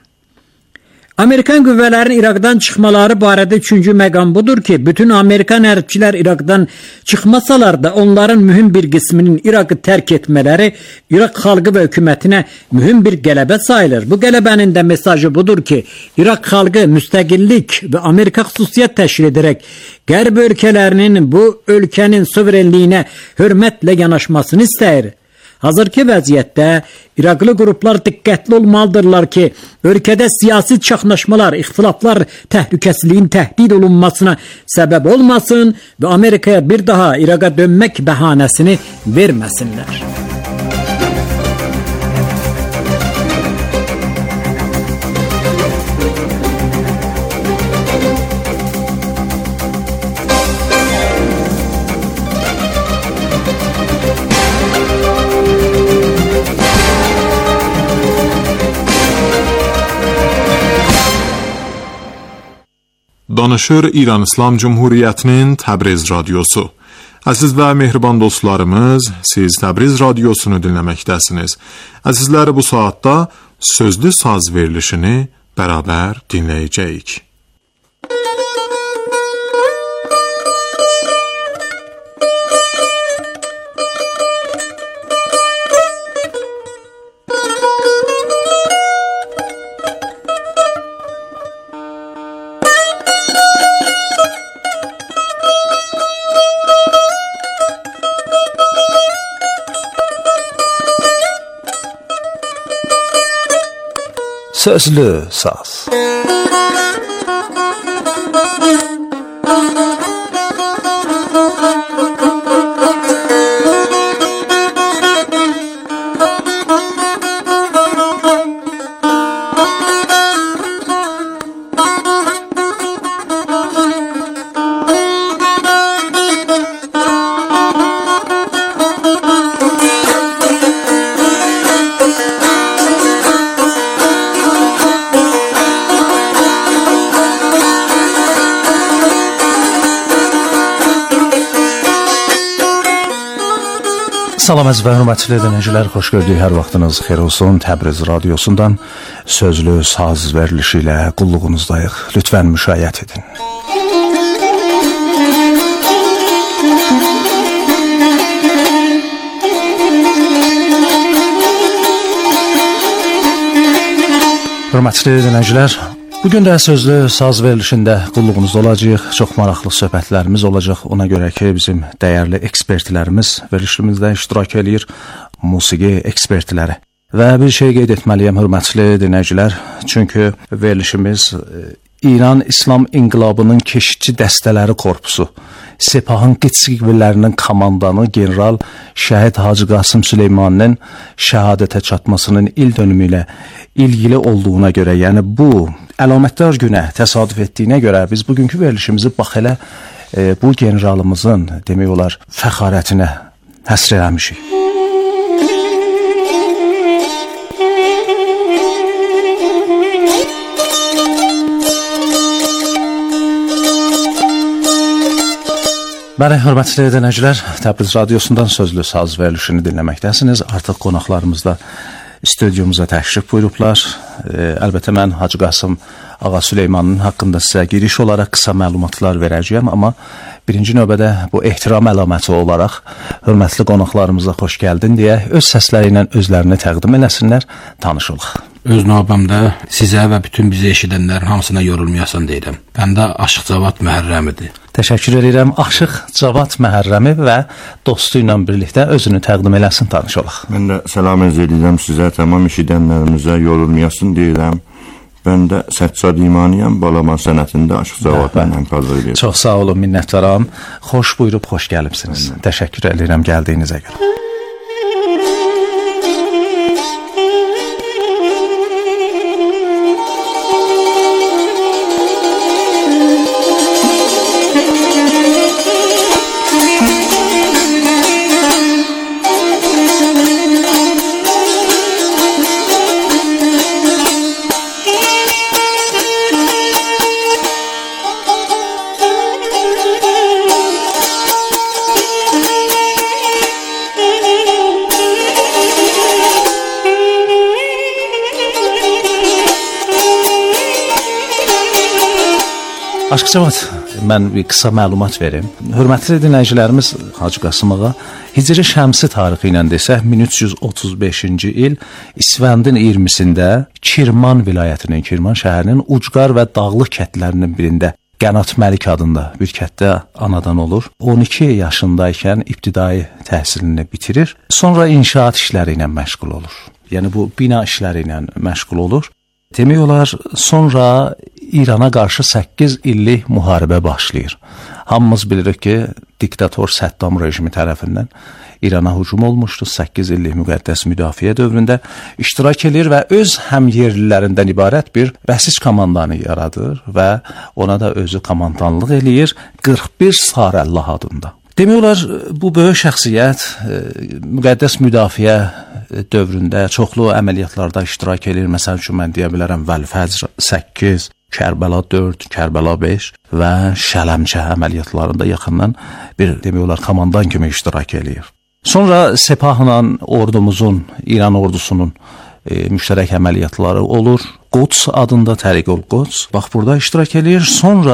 Amerikan qüvvələrin İraqdan çıxmaları barədə üçüncü məqam budur ki, bütün Amerikan hərbçilər İraqdan çıxmasalar da onların mühüm bir qisminin İraqı tərk etmələri İraq xalqı və hökumətinə mühüm bir qələbə sayılır. Bu qələbənin də mesajı budur ki, İraq xalqı müstəqillik və Amerika xüsusiyyət təşkil edərək Qərb ölkələrinin bu ölkənin suverenliyinə hörmətlə yanaşmasını istəyir. Hazırki vəziyyətdə İraqlı qruplar diqqətli olmalıdırlar ki, ölkədə siyasi çaxnaşmalar, ixtilaflar təhlükəsizliyin təhdid olunmasına səbəb olmasın və Amerikaya bir daha İraqa dönmək bəhanəsini verməsinlər. Danışır İran İslam Cumhuriyyətinin Təbriz radiosu. Əziz və mehriban dostlarımız, siz Təbriz radiosunu dinləməkdəsiniz. Əzizləri, bu saatda sözlü saz verilişini bərabər dinləyəcəyik. Sözlü Saz. Salam əziz və hörmətli dinləyicilər, xoş gördük, hər vaxtınız xeyir olsun. Təbriz radiosundan sözlü saz verilişi ilə qulluğunuzdayıq. Lütfən müşayiət edin. Hörmətli dinləyicilər, bugün də sözlü saz verilişində qulluğunuzda olacaq, çox maraqlı söhbətlərimiz olacaq. Ona görə ki, bizim dəyərli ekspertlərimiz verilişimizdə iştirak edir, musiqi ekspertləri. Və bir şey qeyd etməliyəm, hörmətli dinləyicilər, çünki verilişimiz İran İslam İnqilabının keşikçi dəstələri korpusu, Sepahın qitqillərinin komandanı general şəhid Hacı Qasım Süleymaninin şəhadətə çatmasının il dönümü ilə ilgili olduğuna görə, yəni bu əlamətdar günə təsadüf etdiyinə görə biz bugünkü verilişimizi bax elə bu generalımızın demək olar fəxarətinə həsr eləmişik. Bəli, hörmətli dinləyicilər, Təbriz radiosundan sözlü saz verilişini dinləməkdəsiniz. Artıq qonaqlarımız da studiyumuza təşrif buyurublar. Əlbəttə mən Hacı Qasım Ağa Süleymanın haqqında sizə giriş olaraq qısa məlumatlar verəcəyəm, amma birinci növbədə bu ehtiram əlaməti olaraq hörmətli qonaqlarımıza xoş gəldin deyə öz səsləri ilə özlərini təqdim eləsinlər, tanışılıq. Öz növbəmdə sizə və bütün bizi eşidənlərin hamısına yorulmayasan deyirəm. Məndə Aşıq Cavad Məhərrəmidir. Təşəkkür edirəm. Aşıq Cavad Məhərrəmi və dostu ilə birlikdə özünü təqdim eləsin, tanışılıq. Mən də salam edirəm sizə, tamam eşidənlərimizə yorulmayasın deyirəm. Mən də Səccad İmaniyəm, Balaban sənətində Aşıq Cavadla həmkarlıq edirəm. Çox sağ olun, minnətdaram. Xoş buyurub, xoş gəlibsiniz. Təşəkkür edirəm gəldiyinizə görə. Aşıq Cavad, mən bir qısa məlumat verim. Hörmətli dinləyicilərimiz Hacı Qasım Ağa Hicri Şəmsi tarixi ilə desək 1335-ci il İsfəndin 20-sində Kirman vilayətinin, Kirman şəhərinin ucqar və dağlıq kəndlərinin birində Qənat Məlik adında bir kətdə anadan olur. 12 yaşındaykən ibtidai təhsilini bitirir. Sonra inşaat işləri ilə məşğul olur. Yəni bu bina işləri ilə məşğul olur. Demək olar, sonra İrana qarşı 8 illik müharibə başlayır. Hamımız bilirik ki, diktator Səddam rejimi tərəfindən İrana hücum olmuşdu. 8 illik müqəddəs müdafiə dövründə iştirak edir və öz həmyerlilərindən ibarət bir bəsis komandanı yaradır və ona da özü komandanlıq eləyir 41 Sarəllah adında. Demək olar, bu böyük şəxsiyyət müqəddəs müdafiə dövründə çoxlu əməliyyatlarda iştirak edir. Məsələn üçün mən deyə bilərəm Vəl-Fəcr 8, Kərbəla 4, Kərbəla 5 və Şələmçə əməliyyatlarında yaxından bir demək olar komandan kimi iştirak edir. Sonra Sepahla ordumuzun, İran ordusunun müştərək əməliyyatları olur. Quds adında Təriqül Quds bax burada iştirak edir. Sonra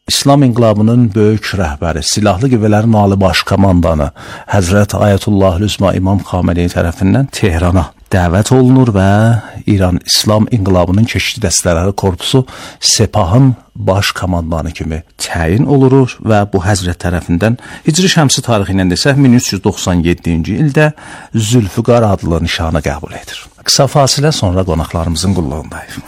İslam inqilabının böyük rəhbəri, silahlı qüvvələrin ali baş komandanı Həzrət Ayətullah Üzma İmam Xameneyi tərəfindən Tehrana dəvət olunur və İran İslam İnqilabının keşikçi dəstələri korpusu Sepahın baş komandanı kimi təyin olunur və bu həzrət tərəfindən Hicri şəmsi tarixi ilə desək 1397-ci ildə Zülfüqar adlı nişanı qəbul edir. Qısa fasilə sonra qonaqlarımızın qulluğundayıq.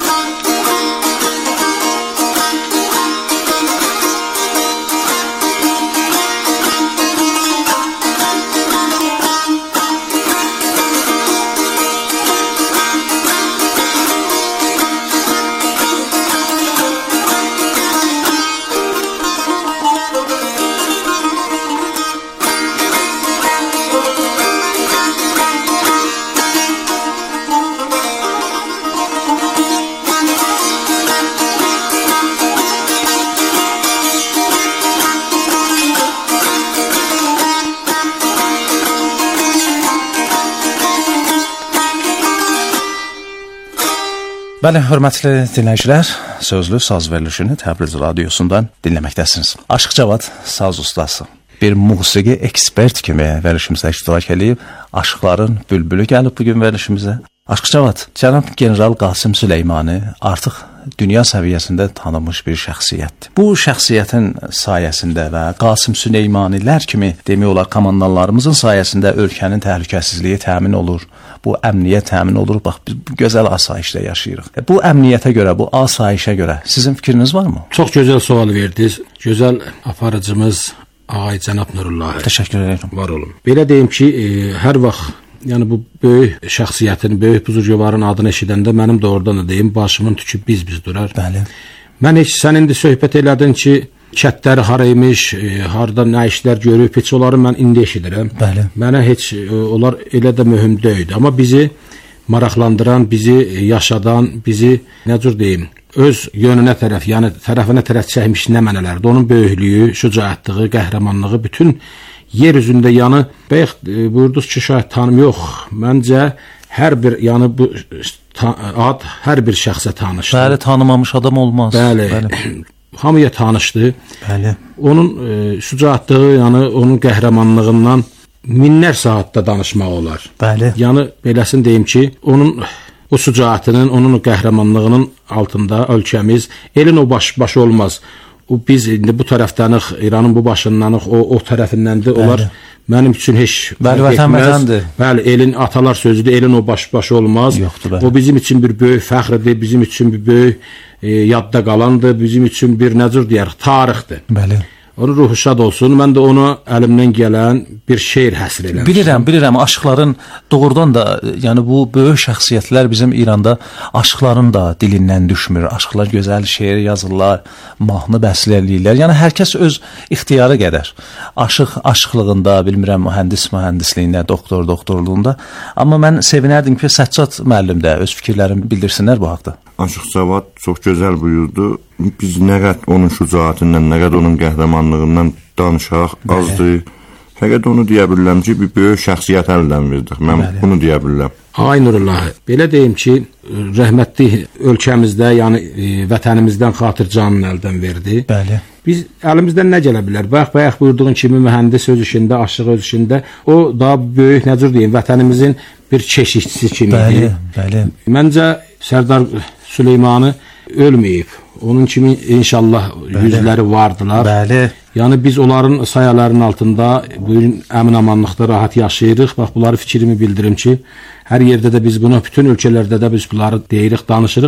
Bəli, hörmətli dinləyicilər, sözlü saz verilişini Təbriz radiosundan dinləməkdəsiniz. Aşıq Cavad saz ustası, bir musiqi ekspert kimi verilişimizdə iştirak edib, aşıqların bülbülü gəlib bugün verilişimizə. Aşıq Cavad, cənab General Qasım Süleymani artıq dünya səviyyəsində tanınmış bir şəxsiyyətdir. Bu şəxsiyyətin sayəsində və Qasım Süleymanilər kimi demək olar komandanlarımızın sayəsində ölkənin təhlükəsizliyi təmin olur, bu əmniyyət təmin olur. Bax, biz bu gözəl asayişdə yaşayırıq. Bu əmniyyətə görə, bu asayişə görə sizin fikriniz varmı? Çox gözəl sual verdiniz. Gözəl aparıcımız Ağay Cənab Nurullahi. Təşəkkür edirəm. Var olun. Belə deyim ki, hər vaxt yəni bu böyük şəxsiyyətin, böyük buzurgvarın adını eşidəndə mənim də oradan da deyim, başımın tükü biz durar. Bəli. Mən heç sən indi söhbət elədin ki, kətlər haraymış, harda nə işlər görüb, heç onları mən indi eşidirəm. Bəli. Mənə heç onlar elə də mühüm deyildi. Amma bizi maraqlandıran, bizi yaşadan, bizi nə cür deyim, öz yönünə tərəf, yəni tərəfinə tərəf çəkmiş nə mənələrdir. Onun böyüklüyü, şücaətliyi, qəhrəmanlığı, bütün yer üzündə yəni bayaq buyurdunuz ki, şayət tanım yox. Məncə hər bir yəni bu ad hər bir şəxsə tanışdı. Bəli, tanımamış adam olmaz. Bəli. Hamıya tanışdı. Bəli. Onun şücaətliyi, yəni onun qəhrəmanlığından minlər saatda danışmaq olar. Bəli. Yəni beləsini deyim ki, onun o şücaətinin, onun qəhrəmanlığının altında ölkəmiz elin o başı olmaz. O biz indi bu tərəfdənik, İranın bu başındanıq, o tərəfindəndir. Onlar mənim üçün heç vətəndir. Bəli, elin atalar sözüdür, elin o başı olmaz. Yoxdur, o bizim üçün bir böyük fəxrdir, bizim üçün bir böyük yadda qalandır, bizim üçün bir nəcür deyər, tarixdir. Bəli. Onun ruhu şad olsun. Mən də ona əlimdən gələn bir şeir həsr eləmişəm. Bilirəm. Aşıqların doğrudan da, yəni bu böyük şəxsiyyətlər bizim İranda aşıqların da dilindən düşmür. Aşıqlar gözəl şeir yazırlar, mahnı bəsləyirlər. Yəni hər kəs öz ixtiyarı qədər. Aşıqlığında, bilmirəm, mühəndisliyində, doktorluğunda. Amma mən sevinərdim ki, Səccad müəllim də öz fikirlərini bildirsinlər bu haqda. Aşıq Cavad çox gözəl buyurdu. Biz nə qədər onun şücaətindən, nə qədər onun qəhrəmanlığından danışaq azdır. Fəqət onu deyə bilirəm ki, bir böyük şəxsiyyət əldən verdik. Mən bunu deyə bilirəm. Ay Nurullahi, belə deyim ki, rəhmətli ölkəmizdə, yəni vətənimizdən xatir canını əldən verdi. Bəli. Biz əlimizdən nə gələ bilər? Bayaq buyurduğun kimi mühəndis öz işində, aşıq öz işində, o daha böyük necür deyim, vətənimizin bir keşikçisi kimi. Bəli. Məncə Sərdar Süleymanı ölməyib. Onun kimi inşallah yüzləri vardılar. Bəli. Yəni biz onların sayalarının altında bugün əmin-amanlıqda rahat yaşayırıq. Bax, bunları fikrimi bildirim ki, hər yerdə də biz bunu, bütün ölkələrdə də biz bunları deyirik, danışırıq.